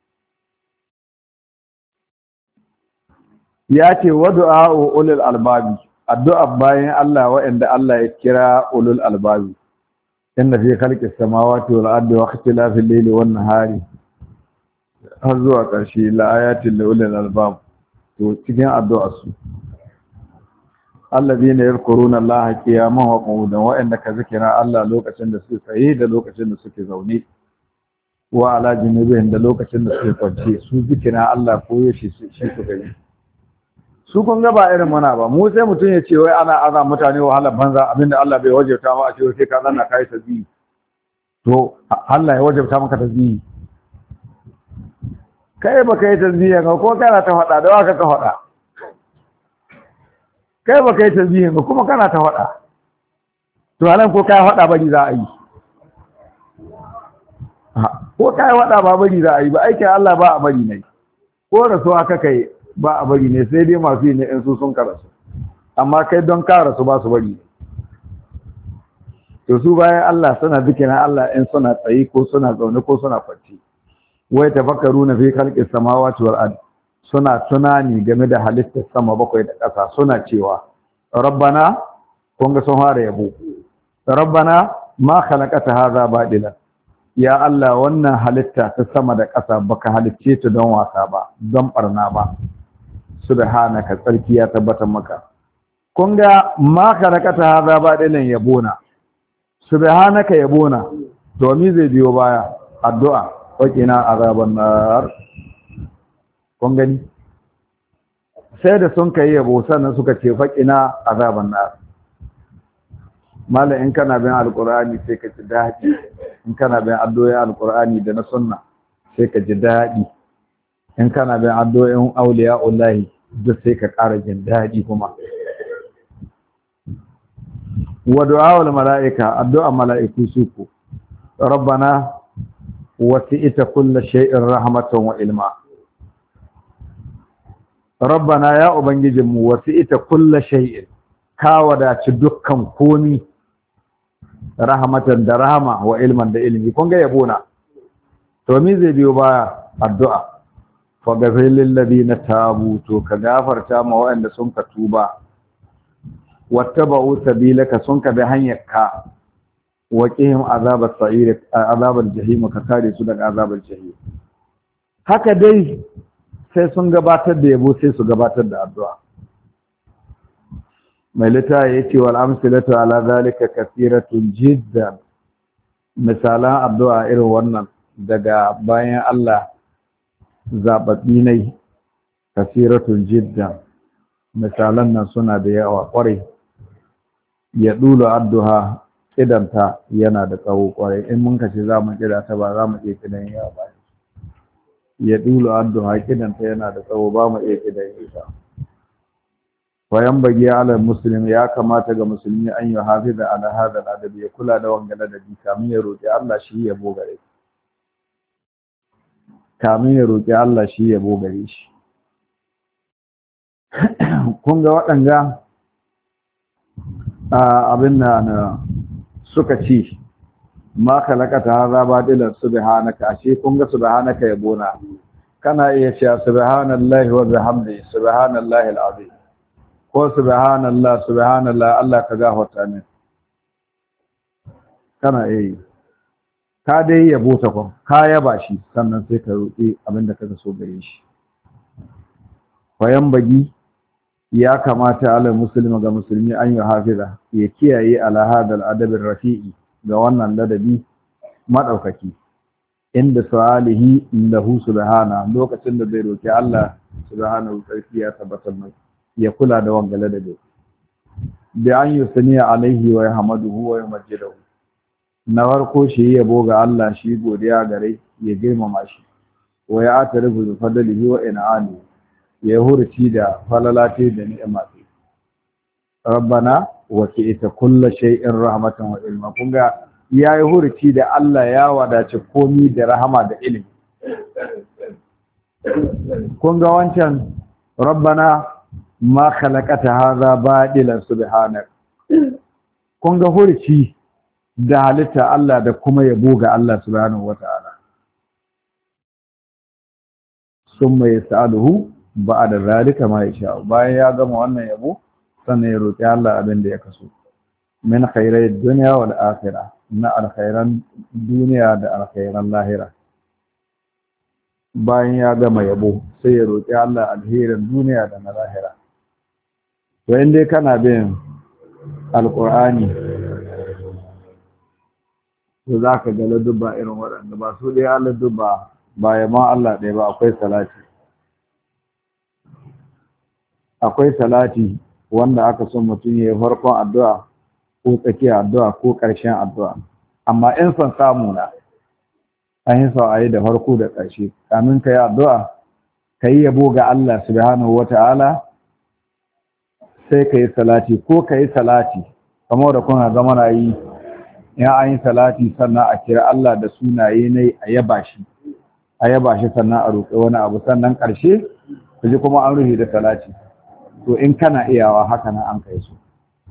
ya ce wa du'a ulul albabi addu'a bayan Allah wa'anda Allah ya kira ulul albabi inna fi khalqis samawati wal ardi wa ikhtilafil layli wan nahari har zuwa ƙarshe la ayatin li ulul albab to cikin addu'a su alladhina yadhkuruna Allaha qiyaman wa qu'udan wa'anda ka zikira Allah lokacin da suke tsaye da lokacin da suke zaune wa ala junubihim da lokacin da suke kwance su zikira Allah ko yashi shi su gani su kun ga ba irin mana ba mu sai mutum ya ce wai ana aza mutane wahalar banza abinda Allah bai wajabta ma a ce sai ka zanna kai tasbihi to Allah ya wajabta maka tasbihi kai ba kai tasbihi ga ko kana ta faɗa da waka ka faɗa kai ba kai tasbihi ga kuma kana ta faɗa to alan ko kai faɗa bari za a yi ko kai faɗa ba bari za a yi ba aikin Allah ba a bari ne ko rasuwa ka kai ba a bari ne sai dai masu yi ne in su sun karasu amma kai don kara su ba su bari to su bayan Allah suna zikirin Allah in suna tsayi ko suna zaune ko suna kwanci wai tafakkaruna fi khalqis samawati wal ard suna tunani game da halittar sama bakwai da ƙasa suna cewa rabbana kun ga sun fara yabo rabbana ma khalaqata hadha badila ya Allah wannan halitta ta sama da ƙasa baka halicce ta don wasa ba don barna ba subhanaka tsarki ya tabbatar maka kun ga ma khalaqata hadha badilan yabona subhanaka yabona to mi zai biyo baya addu'a wakina azaban nar kun gani sai da sun kai yabo sannan suka ce faqina azaban nar mallan in kana bin alqur'ani sai ka ji dadi in kana bin addu'o'in alqur'ani da na sunna sai ka ji dadi in kana bin addu'o'in auliya'ullahi duk sai ka ƙara jin dadi kuma wa du'a'ul mala'ika addu'a mala'iku suku rabbana wasi'ta kulli shay'in rahmatan wa ilma rabbana ya ubangijinmu wasi'ta kulli shay'in ka wadaci dukkan komi rahmatan da rahama wa ilman da ilmi kun ga yabona to me zai biyo baya addu'a fa ghafir lil ladina tabu to ka gafarta ma waɗanda sun ka tuba wattaba'u sabilaka sun ka bi hanyarka wa qihim azabat sa'ir azabal jahim ka kare su daga azabal jahim haka dai sai sun gabatar da yabo sai su gabatar da addu'a mai lita yace wal amsalatu ala zalika kathiratun jiddan misalan addu'a irin wannan daga bayan Allah zababbi ne kathiratun jiddan misalan nan suna da yawa kwarai ya dulu addu'a kidanta yana da tsawo kwarai in mun kace za mu kida ta ba za mu iya kidan yawa ba ya dulu addu'a kidanta yana da tsawo ba mu iya kidan ita wayan bagi ala muslim ya kamata ga musulmi an yi hafiza ala hada adabi ya kula da wanga ladabi kamin ya roki Allah shi ya bogare kamin ya roki Allah shi ya bogare shi kun ga waɗanga abin da suka ci ma kalakata hadha badilan subhanaka ashe kun ga subhanaka yabona kana iya cewa subhanallahi wa bihamdihi subhanallahi alazim ko subhanallah Allah ka gafarta min kana yi ka dai yabo ta kon ka yaba shi sannan sai ka roƙi abinda kaga so gare shi wayan bagi ya kamata alal muslimi ga musulmi an yi hafiza ya kiyaye ala hadal adabir rafi'i ga wannan ladabi madaukaki inda su'alihi lahu subhana lokacin da zai roki Allah subhanahu sarki ya tabbatar mai ya kula da wangale da bai bi an yusni alaihi wa yahmaduhu wa yumajjiduhu na farko shi yabo ga Allah shi godiya gare ya girmama shi wa ya atarifu bi fadlihi wa in'ami ya hurci da falalati da ni'imati rabbana wasi'ta kulli shay'in rahmatan wa ilma kun ga yayi hurci da Allah ya wadace komi da rahama da ilimi kun ga wancan rabbana ma khalaqata hadha badilan subhanak kun ga hurci da halitta Allah da kuma yabo ga Allah subhanahu wata'ala summa yas'aluhu ba'da zalika ma yasha bayan ya gama wannan yabo sannan ya roki Allah abin da ya kaso min khairai dunya wal akhirah na alkhairan duniya da alkhairan lahira bayan ya gama yabo sai ya roki Allah alherin duniya da na lahira to inda kana bin alqur'ani to za ka ga ladubba irin waɗanda ba su ɗaya ladubba ba ya ma Allah ɗaya ba akwai salati wanda aka son mutum ya yi farkon addu'a ko tsakiyar addu'a ko ƙarshen addu'a amma in son samu na an yi sau a yi da farko da ƙarshe kamin ka yi addu'a ka yi yabo ga Allah subhanahu wa ta'ala sai ka yi salati ko ka yi salati kamar da kuna zama na yi ya an yi salati sannan a kira Allah da sunaye ne a yaba shi sannan a roƙi wani abu sannan ƙarshe ku ji kuma an rufe da salati to in kana iyawa haka na an kai su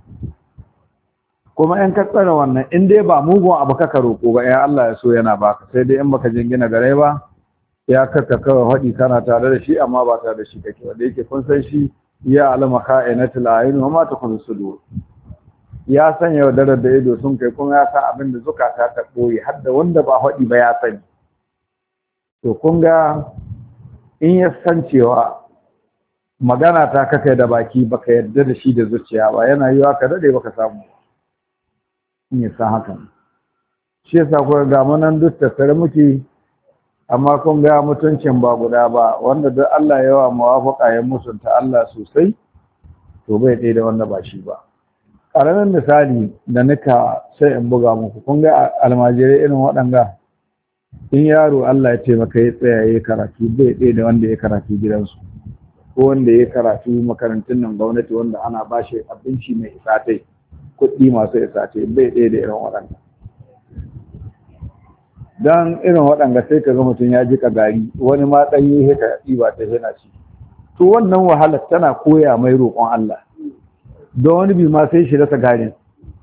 kuma in ka tsara wannan in dai ba mugun abu kaka roƙo ba ya Allah ya so yana baka sai dai in baka jingina gare ba ya kaka kawai haɗi kana tare da shi amma ba tare da shi kake wanda yake kun san shi ya alama ka'inatul ayun wa ma takunu sudur ya san yaudarar da ido sun kai kuma ya san abin da zukata ta ɓoye har da wanda ba haɗi ba ya sani to kun ga in ya san cewa magana ta kakai da baki baka yarda da shi da zuciya ba yana yiwa ka dade baka samu in ya san hakan shi yasa ko ga munan duk tattare muke amma kun ga mutuncin ba guda ba wanda duk Allah ya wa muwafaqa ya mutunta Allah sosai to bai ɗaya da wanda ba shi ba ƙaramin misali da nika sai in buga muku kun ga almajirai irin waɗanga in yaro Allah ya taimaka ya tsaya ya karatu bai ɗaya da wanda ya karatu gidansu ko wanda ya karatu makarantun nan gwamnati wanda ana ba shi abinci mai isatai kuɗi masu isatai bai ɗaya da irin waɗanda don irin waɗanda sai ka ga mutum ya jika gari wani ma ɗan yi haka ɗiba ta yana ci to wannan wahalar tana koya mai roƙon Allah don wani bi ma sai shi rasa garin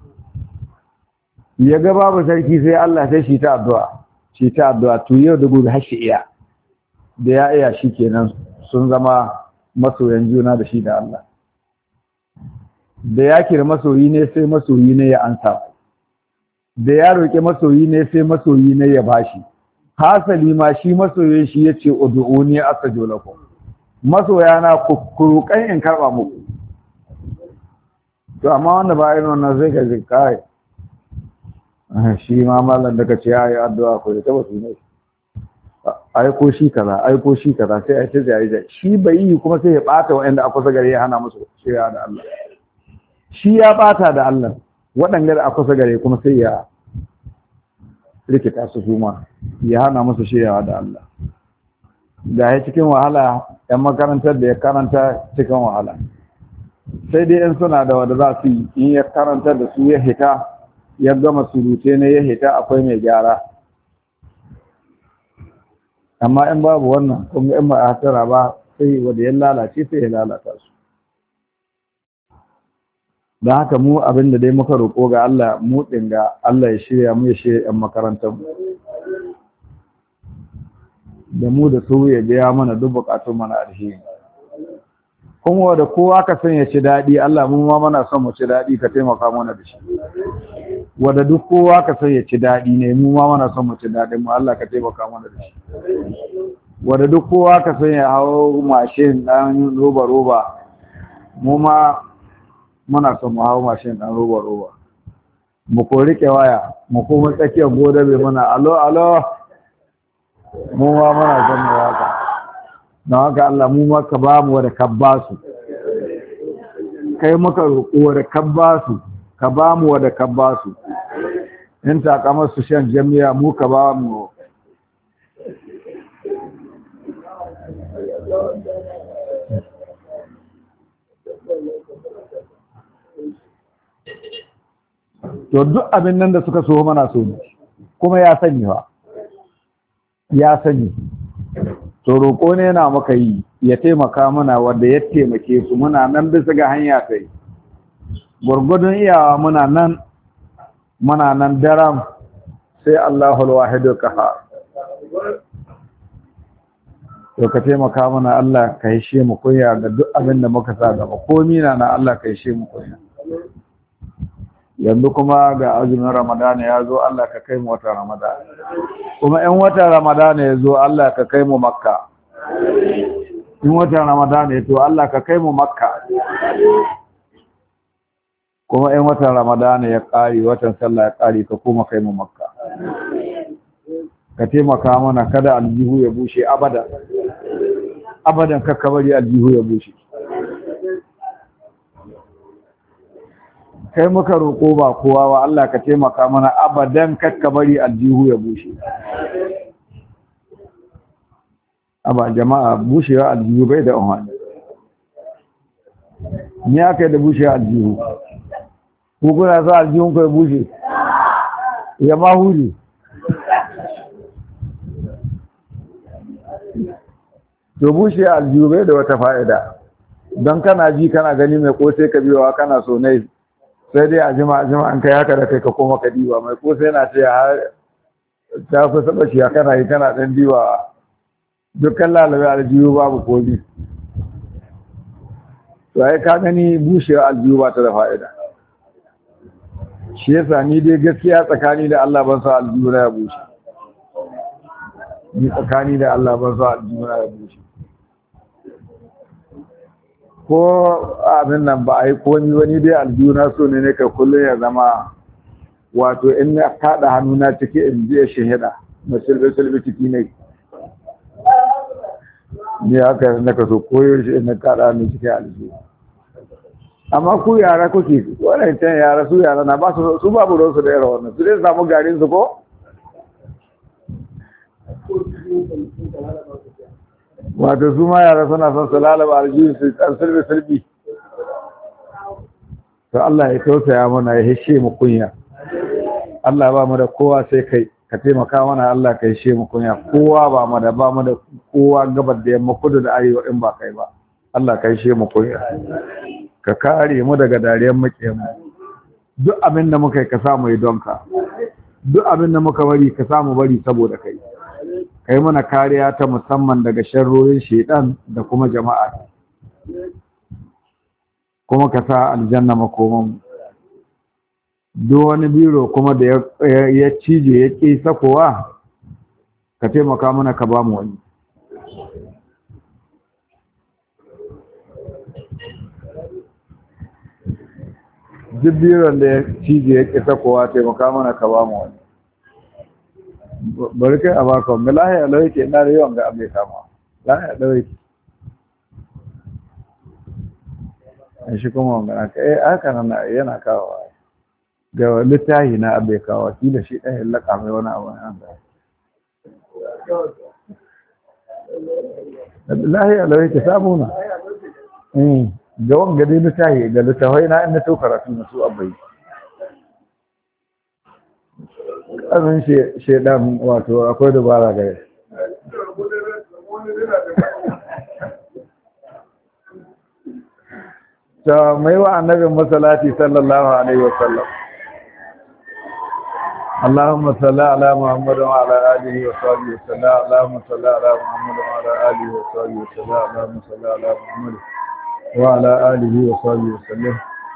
ya ga babu sarki sai Allah sai shi ta addu'a to yau da gobe har shi iya da ya iya shi kenan sun zama masoyan juna da shi da Allah da ya kira masoyi ne sai masoyi ne ya ansa da ya roƙi masoyi ne sai masoyi ne ya bashi hasali ma shi masoyin shi yace ud'uni astajib lakum masoya na ku roƙan in karba muku to amma wanda ba irin wannan zai ga kai shi ma mallan da kace yayi addu'a ko ta wasu ne aiko shi kaza sai a ce zai shi bai yi kuma sai ya bata wanda aka kusa gare ya hana musu shirya da Allah shi ya bata da Allah waɗanda da aka kusa gare kuma sai ya rikita su kuma ya hana musu shirya da Allah da ya cikin wahala yan makarantar da ya karanta cikin wahala sai dai in suna da wanda za su yi in ya karantar da su ya hita ya gama surute ne ya hita akwai mai gyara amma in babu wannan kuma in ba a hasara ba sai wanda ya lalace sai ya lalata su don haka mu abin da dai muka roƙo ga Allah mu dinga Allah ya shirya mu ya shirya yan makarantar mu da mu da su ya biya mana duk bukatun mana alheri kuma da kowa ka san ya ci daɗi Allah mu ma muna son mu ci daɗi ka taimaka mana da shi wanda duk kowa ka san ya ci daɗi ne mu ma muna son mu ci daɗin mu Allah ka taimaka mana da shi wanda duk kowa ka san ya hawo mashin dan roba mu ma muna son mu hawo mashin dan roba mu ko rike waya mu kuma tsakiyar godabe mana alo mu ma muna son mu haka don haka Allah mu ma ka ba mu wanda ka ba su kai muka roƙo wanda ka ba su ka ba mu wanda ka ba su in takamar su shan jami'a mu ka ba mu to duk abin nan da suka so mana so kuma ya sani ba ya sani to roƙo ne yana maka yi ya taimaka mana wanda ya taimake su muna nan bisa ga hanya sai gurgudun iyawa muna nan daram sai Allahul wahidul qahhar to ka taimaka mana Allah ka hishe mu kunya ga duk abin da muka sa gaba komai na Allah ka hishe mu kunya yanzu kuma ga azumin Ramadana ya zo Allah ka kai mu watan Ramadana kuma in watan Ramadana ya zo Allah ka kai mu Makka in watan Ramadana ya to Allah ka kai mu Makka kuma in watan Ramadana ya ƙari watan sallah ya ƙari ka koma kai mu Makka ka taimaka mana kada aljihu ya bushe abadan kakka bari aljihu ya bushe kai muka roƙo ba kowa wa Allah ka taimaka mana abadan kakka bari aljihu ya bushe aba jama'a bushewa aljihu bai da umarni ni aka yi da bushewa aljihu ko kuna sa aljihun ka ya bushe ya ma huli to bushewa aljihu bai da wata fa'ida don kana ji kana gani mai kosai ka biyowa kana so ne sai dai a jima an kai haka da kai ka koma ka diba mai ko sai na ce ta fi saba shi kana yi kana ɗan diwa dukkan lalabe aljihu babu komi to ai ka gani bushewa aljihu ba ta da fa'ida shi yasa ni dai gaskiya tsakani da Allah ban sa aljihu na ya bushe ni tsakani da Allah ban sa aljihu na ya bushe ko abin nan ba a yi komi wani dai aljuna so ne ka kullum ya zama wato in na kaɗa hannuna ciki in biya shahida na silbe ciki ne ni haka na ka so koyo shi in na kaɗa hannu ciki aljihu amma ku yara kuke wannan can yara su yara na ba su babu ruwansu da yara wannan su dai samu garin su ko wato su ma yara suna son su lalaba aljihu su ɗan silbi to Allah ya tausaya mana ya hishe mu kunya Allah ba mu da kowa sai kai ka taimaka mana Allah ka hishe mu kunya kowa ba mu da kowa gabar da yamma kudu da arewa in ba kai ba Allah ka hishe mu kunya ka kare mu daga dariyar makiyan mu duk abin da muka yi ka samu yi don ka duk abin da muka bari ka samu bari saboda kai kai mana kariya ta musamman daga sharrorin shedan da kuma jama'a kuma ka sa aljanna makoman duk wani biro kuma da ya cije ya ƙi sakowa ka taimaka mana ka ba mu wani duk biron da ya cije ya ƙi sakowa taimaka mana ka ba mu wani bari kai a baka wanga lahiya lauyi ke ina da yawan ga abai kama lahiya lauyi a shi kuma wanga na ka haka nan yana kawo ga littahi na abai kawo kila shi ɗaya laka mai wani abu an da lahiya lauyi ke samu na ga wanga dai littahi ga littahai na inda to karatu na su abai azun shedan wato akwai dubara gare ta mai wa annabin masalati sallallahu alaihi wasallam اللهم صل على محمد وعلى اله وصحبه وسلم اللهم صل على محمد وعلى اله وصحبه وسلم اللهم صل على محمد وعلى اله وصحبه وسلم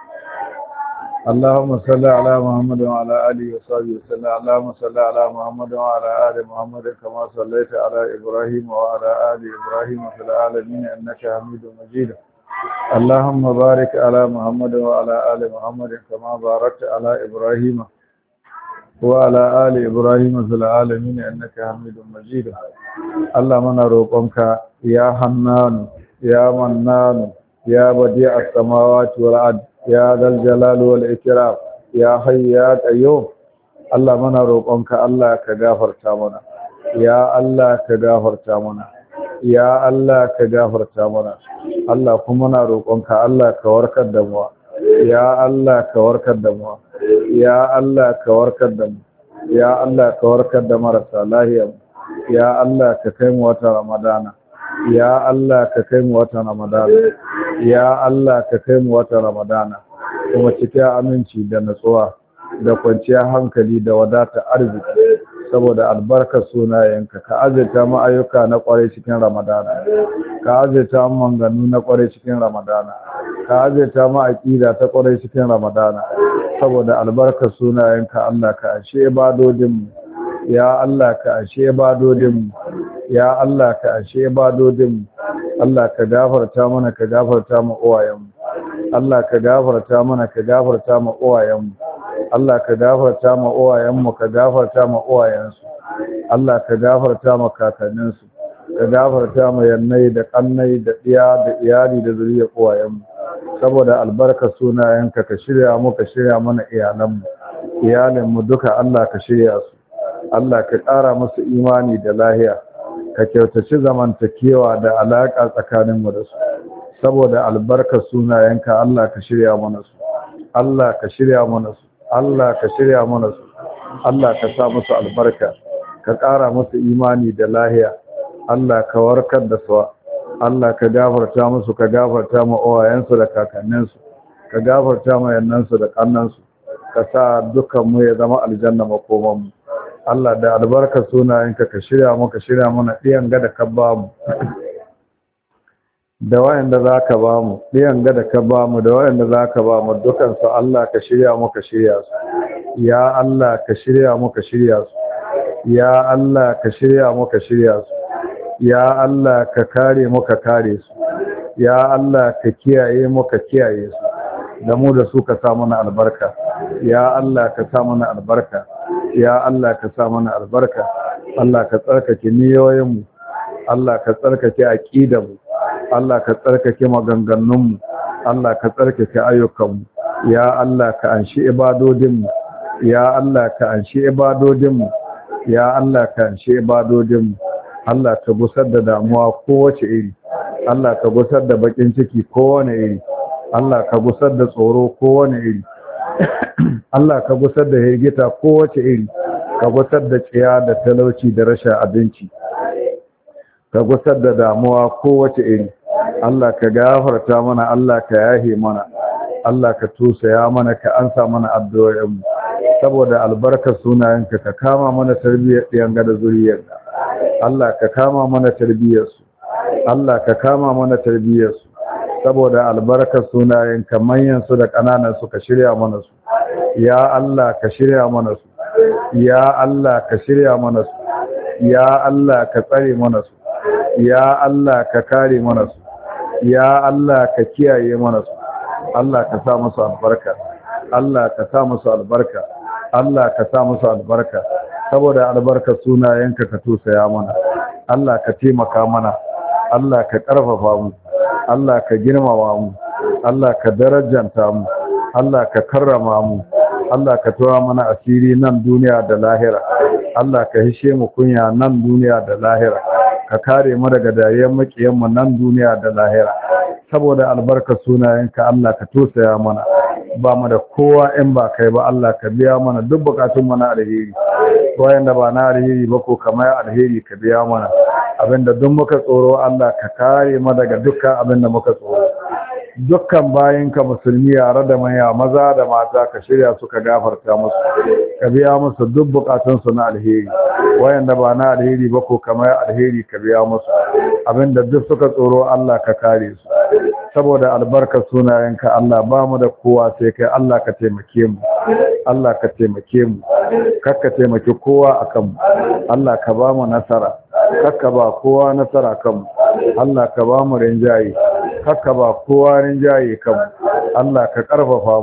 اللهم صل على محمد وعلى اله وصحبه وسلم اللهم صل على محمد وعلى ال محمد كما صليت على ابراهيم وعلى ال ابراهيم في العالمين انك حميد مجيد اللهم بارك على محمد وعلى ال محمد كما باركت على ابراهيم وعلى آل إبراهيم في العالمين إنك حميد مجيد اللهم منا روقك يا حنان يا منان يا بديع السماوات والأرض يا ذا الجلال والإكرام يا حي يا قيوم Allah muna roƙonka Allah ka gafarta mana ya Allah ka gafarta mana ya Allah ka gafarta mana Allah kuma muna roƙonka Allah ka warkar da mu ya Allah ka warkar da mu ya Allah ka warkar da mu ya Allah ka warkar da marasa lahiya ya Allah ka kai mu wata Ramadana ya Allah ka kai mu wata Ramadana ya Allah ka kai mu wata Ramadana kuma cikin aminci da natsuwa da kwanciyar hankali da wadata arziki saboda albarkar sunayenka ka azurta mu ayyuka na kwarai cikin Ramadana ka azurta mu manganu na kwarai cikin Ramadana ka azurta mu aqida ta kwarai cikin Ramadana saboda albarkar sunayenka Allah ka ashe ibadodin mu ya Allah ka ashe ibadodin mu ya Allah ka ashe ibadodin mu Allah ka gafarta mana ka gafarta mu uwayen mu Allah ka gafarta mana ka gafarta mu uwayen mu Allah ka gafarta ma uwayenmu ka gafarta ma uwayensu Allah ka gafarta ma kakanninsu ka gafarta ma yannai da kannai da diya da iyali da zuriyar uwayenmu saboda albarka sunayenka ka shirya mu ka shirya mana iyalinmu duka Allah ka shirya su Allah ka ƙara musu imani da lahiya ka kyautaci zamantakewa da alaƙa tsakaninmu da su saboda albarka sunayenka Allah ka shirya mana su Allah ka shirya mana su Allah ka shirya mana su Allah ka sa musu albarka ka ƙara musu imani da lahiya Allah ka warkar da su Allah ka gafarta musu ka gafarta ma uwayensu da kakanninsu ka gafarta ma yannansu da kannansu ka sa dukkan mu ya zama aljanna makoman mu Allah da albarka sunayenka ka shirya mu ka shirya mana ɗiyan ga da ka ba mu da wayanda za ka ba mu ɗiyan ga da ka ba mu da wayanda za ka ba mu dukansu Allah ka shirya mu ka shirya su ya Allah ka shirya mu ka shirya su ya Allah ka shirya mu ka shirya su ya Allah ka kare mu ka kare su ya Allah ka kiyaye mu ka kiyaye su da mu da su ka sa mana albarka ya Allah ka sa mana albarka ya Allah ka sa mana albarka Allah ka tsarkake niyoyin mu Allah ka tsarkake aqidar mu Allah ka tsarkake maganganunmu Allah ka tsarkake ayyukanmu ya Allah ka anshi ibadodinmu ya Allah ka anshi ibadodinmu ya Allah ka anshi ibadodinmu Allah ka gusar da damuwa kowace iri Allah ka gusar da bakin ciki kowane iri Allah ka gusar da tsoro kowane iri Allah ka gusar da hirgita kowace iri ka gusar da tsiya da talauci da rashin abinci ka gusar da damuwa kowace iri Allah ka gafarta mana Allah ka yahe mana Allah ka tusaya mana ka ansa mana addu'o'inmu saboda albarkar sunayenka ka kama mana tarbiyyar ɗiyan da zuriyarka Allah ka kama mana tarbiyyarsu Allah ka kama mana tarbiyyarsu saboda albarkar sunayenka manyan su da ƙananan su ka shirya mana su ya Allah ka shirya mana su ya Allah ka shirya mana su ya Allah ka tsare mana su ya Allah ka kare mana su ya Allah ka kiyaye mana su Allah ka sa musu albarka Allah ka sa musu albarka Allah ka sa musu albarka saboda albarkar sunayenka ka tusaya mana Allah ka taimaka mana Allah ka karfafa mu Allah ka girmama mu Allah ka darajanta mu Allah ka karrama mu Allah ka tura mana asiri nan duniya da lahira Allah ka hishe mu kunya nan duniya da lahira ka kare mu daga dariyar makiyan mu nan duniya da lahira saboda albarkar sunayenka Allah ka tosaya mana ba mu da kowa in ba kai ba Allah ka biya mana duk bukatun mu na alheri wayanda ba na alheri ba ko kamar alheri ka biya mana abinda duk muka tsoro Allah ka kare mu daga dukkan abinda muka tsoro dukkan bayinka musulmi yare da manya maza da mata ka shirya su ka gafarta musu ka biya musu duk bukatunsu na alheri wayanda ba na alheri ba ko kamar alheri ka biya musu abinda duk suka tsoro Allah ka kare su saboda albarkar sunayenka Allah ba mu da kowa sai kai Allah ka taimake mu Allah ka taimake mu kakka taimake kowa akan mu Allah ka ba mu nasara kakka ba kowa nasara kan mu Allah ka ba mu rinjaye kakka ba kowa rinjaye kan mu Allah ka karfafa mu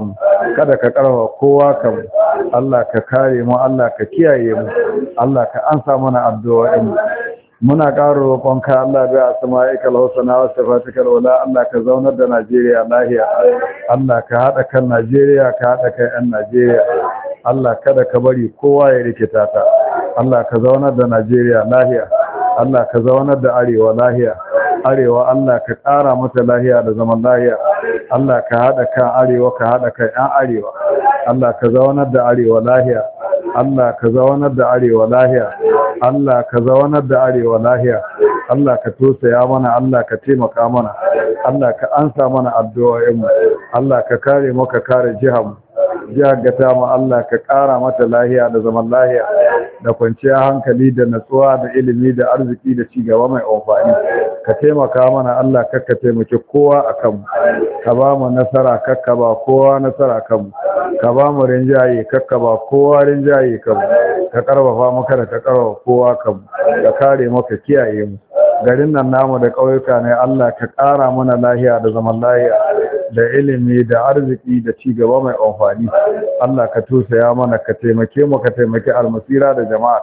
kada ka karfa kowa kan mu Allah ka kare mu Allah ka kiyaye mu Allah ka ansa mana addu'o'in mu muna ƙara roƙonka Allah bai asma'ikal husna wa sifatikal ula Allah ka zaunar da Najeriya lahiya Allah ka hada kan Najeriya ka hada kan ƴan Najeriya Allah kada ka bari kowa ya rikita ta Allah ka zaunar da Najeriya lahiya Allah ka zaunar da arewa lahiya arewa Allah ka ƙara mata lahiya da zaman lahiya Allah ka hada kan arewa ka hada kan ƴan arewa Allah ka zaunar da arewa lahiya Allah ka zaunar da arewa lahiya Allah ka zaunar da arewa lahiya Allah ka tosaya mana Allah ka taimaka mana Allah ka ansa mana addu'o'in mu Allah ka kare mu ka kare jihar mu jihar gata mu Allah ka ƙara mata lahiya da zaman lahiya da kwanciyar hankali da natsuwa da ilimi da arziki da cigaba mai amfani ka taimaka mana Allah ka taimaki kowa akan mu ka ba mu nasara kakka ba kowa nasara kan mu ka ba mu rinjaye kakka ba kowa rinjaye kan mu ka karfafa maka da ka karfafa kowa kan mu ka kare mu ka kiyaye mu garin nan namu da ƙauyuka ne Allah ka ƙara mana lahiya da zaman lahiya da ilimi da arziki da ci gaba mai amfani Allah ka tusaya mana ka taimake mu ka taimaki almasira da jama'a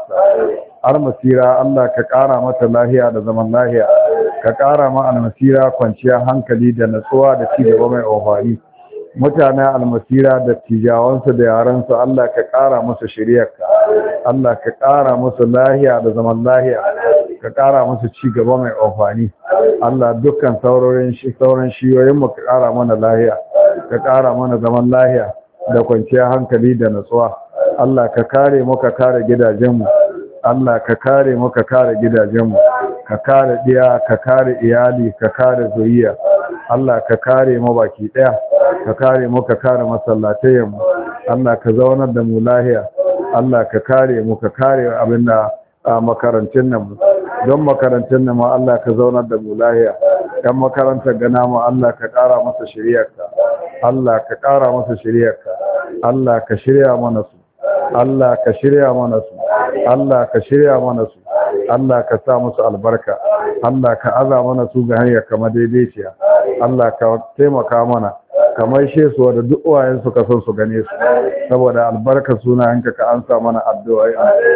almasira Allah ka ƙara mata lahiya da zaman lahiya ka ƙara ma almasira kwanciyar hankali da natsuwa da ci gaba mai amfani mutanen almasira da tijawansu da yaransu Allah ka ƙara musu shiriyarka Allah ka ƙara musu lahiya da zaman lahiya ka ƙara musu ci gaba mai amfani Allah dukkan sauran shiyoyin mu ka ƙara mana lahiya ka ƙara mana zaman lahiya da kwanciyar hankali da natsuwa Allah ka kare mu ka kare gidajenmu Allah ka kare mu ka kare gidajenmu ka kare diya ka kare iyali ka kare zuriya Allah ka kare mu baki daya ka kare mu ka kare masallatayen mu Allah ka zaunar da mu lahiya Allah ka kare mu ka kare abinda makarantun nan don makarantun nan ma Allah ka zaunar da mu lahiya dan makarantar gana mu Allah ka kara masa shiriyarka Allah ka kara masa shiriyarka Allah ka shirya mana su Allah ka shirya mana su Allah ka shirya mana su Allah ka sa musu albarka Allah ka aza mana su ga hanyar kama daidaiciya Allah ka taimaka mana kamar shesu da duk uwayen su ka son su gane su saboda albarka sunayenka ka ansa mana addu'o'i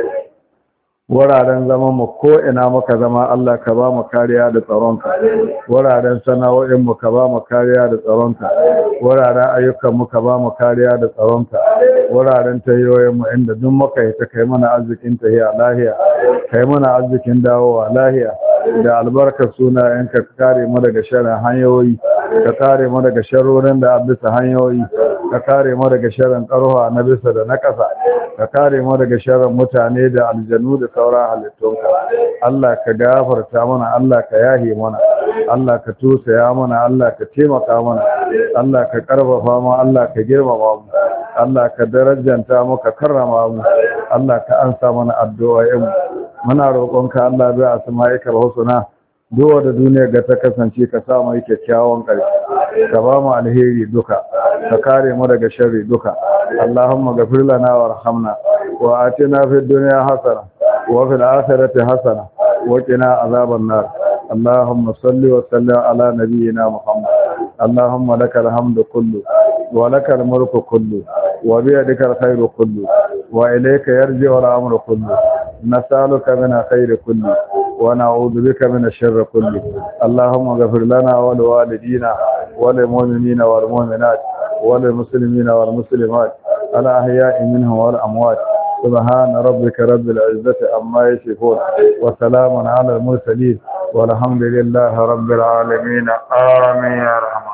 wuraren zaman mu ko ina muka zama Allah ka ba mu kariya da tsaronka wuraren sana'o'in mu ka ba mu kariya da tsaronka wuraren ayyukan mu ka ba mu kariya da tsaronka wuraren tayoyin mu inda duk muka yi ta kai mana arzikin tahiya lahiya kai mana arzikin dawowa lahiya da albarkar sunayenka ka kare mu daga sharrin hanyoyi ka kare mu daga sharrorin da bisa hanyoyi ka kare mu daga sharrin ƙarfa na bisa da na ƙasa ka kare mu daga sharrin mutane da aljanu da sauran halittunka Allah ka gafarta mana Allah ka yahe mana Allah ka tusaya mana Allah ka taimaka mana Allah ka karfafa mu Allah ka girmama mu Allah ka darajanta mu ka karrama mu Allah ka ansa mana addu'o'in mu muna roƙonka Allah bai asma'ikal husna duwa da duniya ga ta kasance ka sa mu kyakkyawan ƙarshe ka ba mu alheri duka ka kare mu daga sharri duka Allahumma ghfir lana warhamna wa atina fid dunya hasana wa fil akhirati hasana wa qina azaban nar Allahumma salli wa sallim ala nabiyyina Muhammad Allahumma lakal hamdu kullu wa lakal mulku kullu wa bi yadika alkhayru kullu wa ilayka yarji'u al-amru kullu nas'aluka min khayri kulli ونعوذ بك من الشر كله اللهم اغفر لنا ولوالدينا وللمؤمنين والمؤمنات وللمسلمين والمسلمات الأحياء منهم والأموات سبحان ربك رب العزة عما يصفون وسلام على المرسلين والحمد لله رب العالمين آمين يا رحمن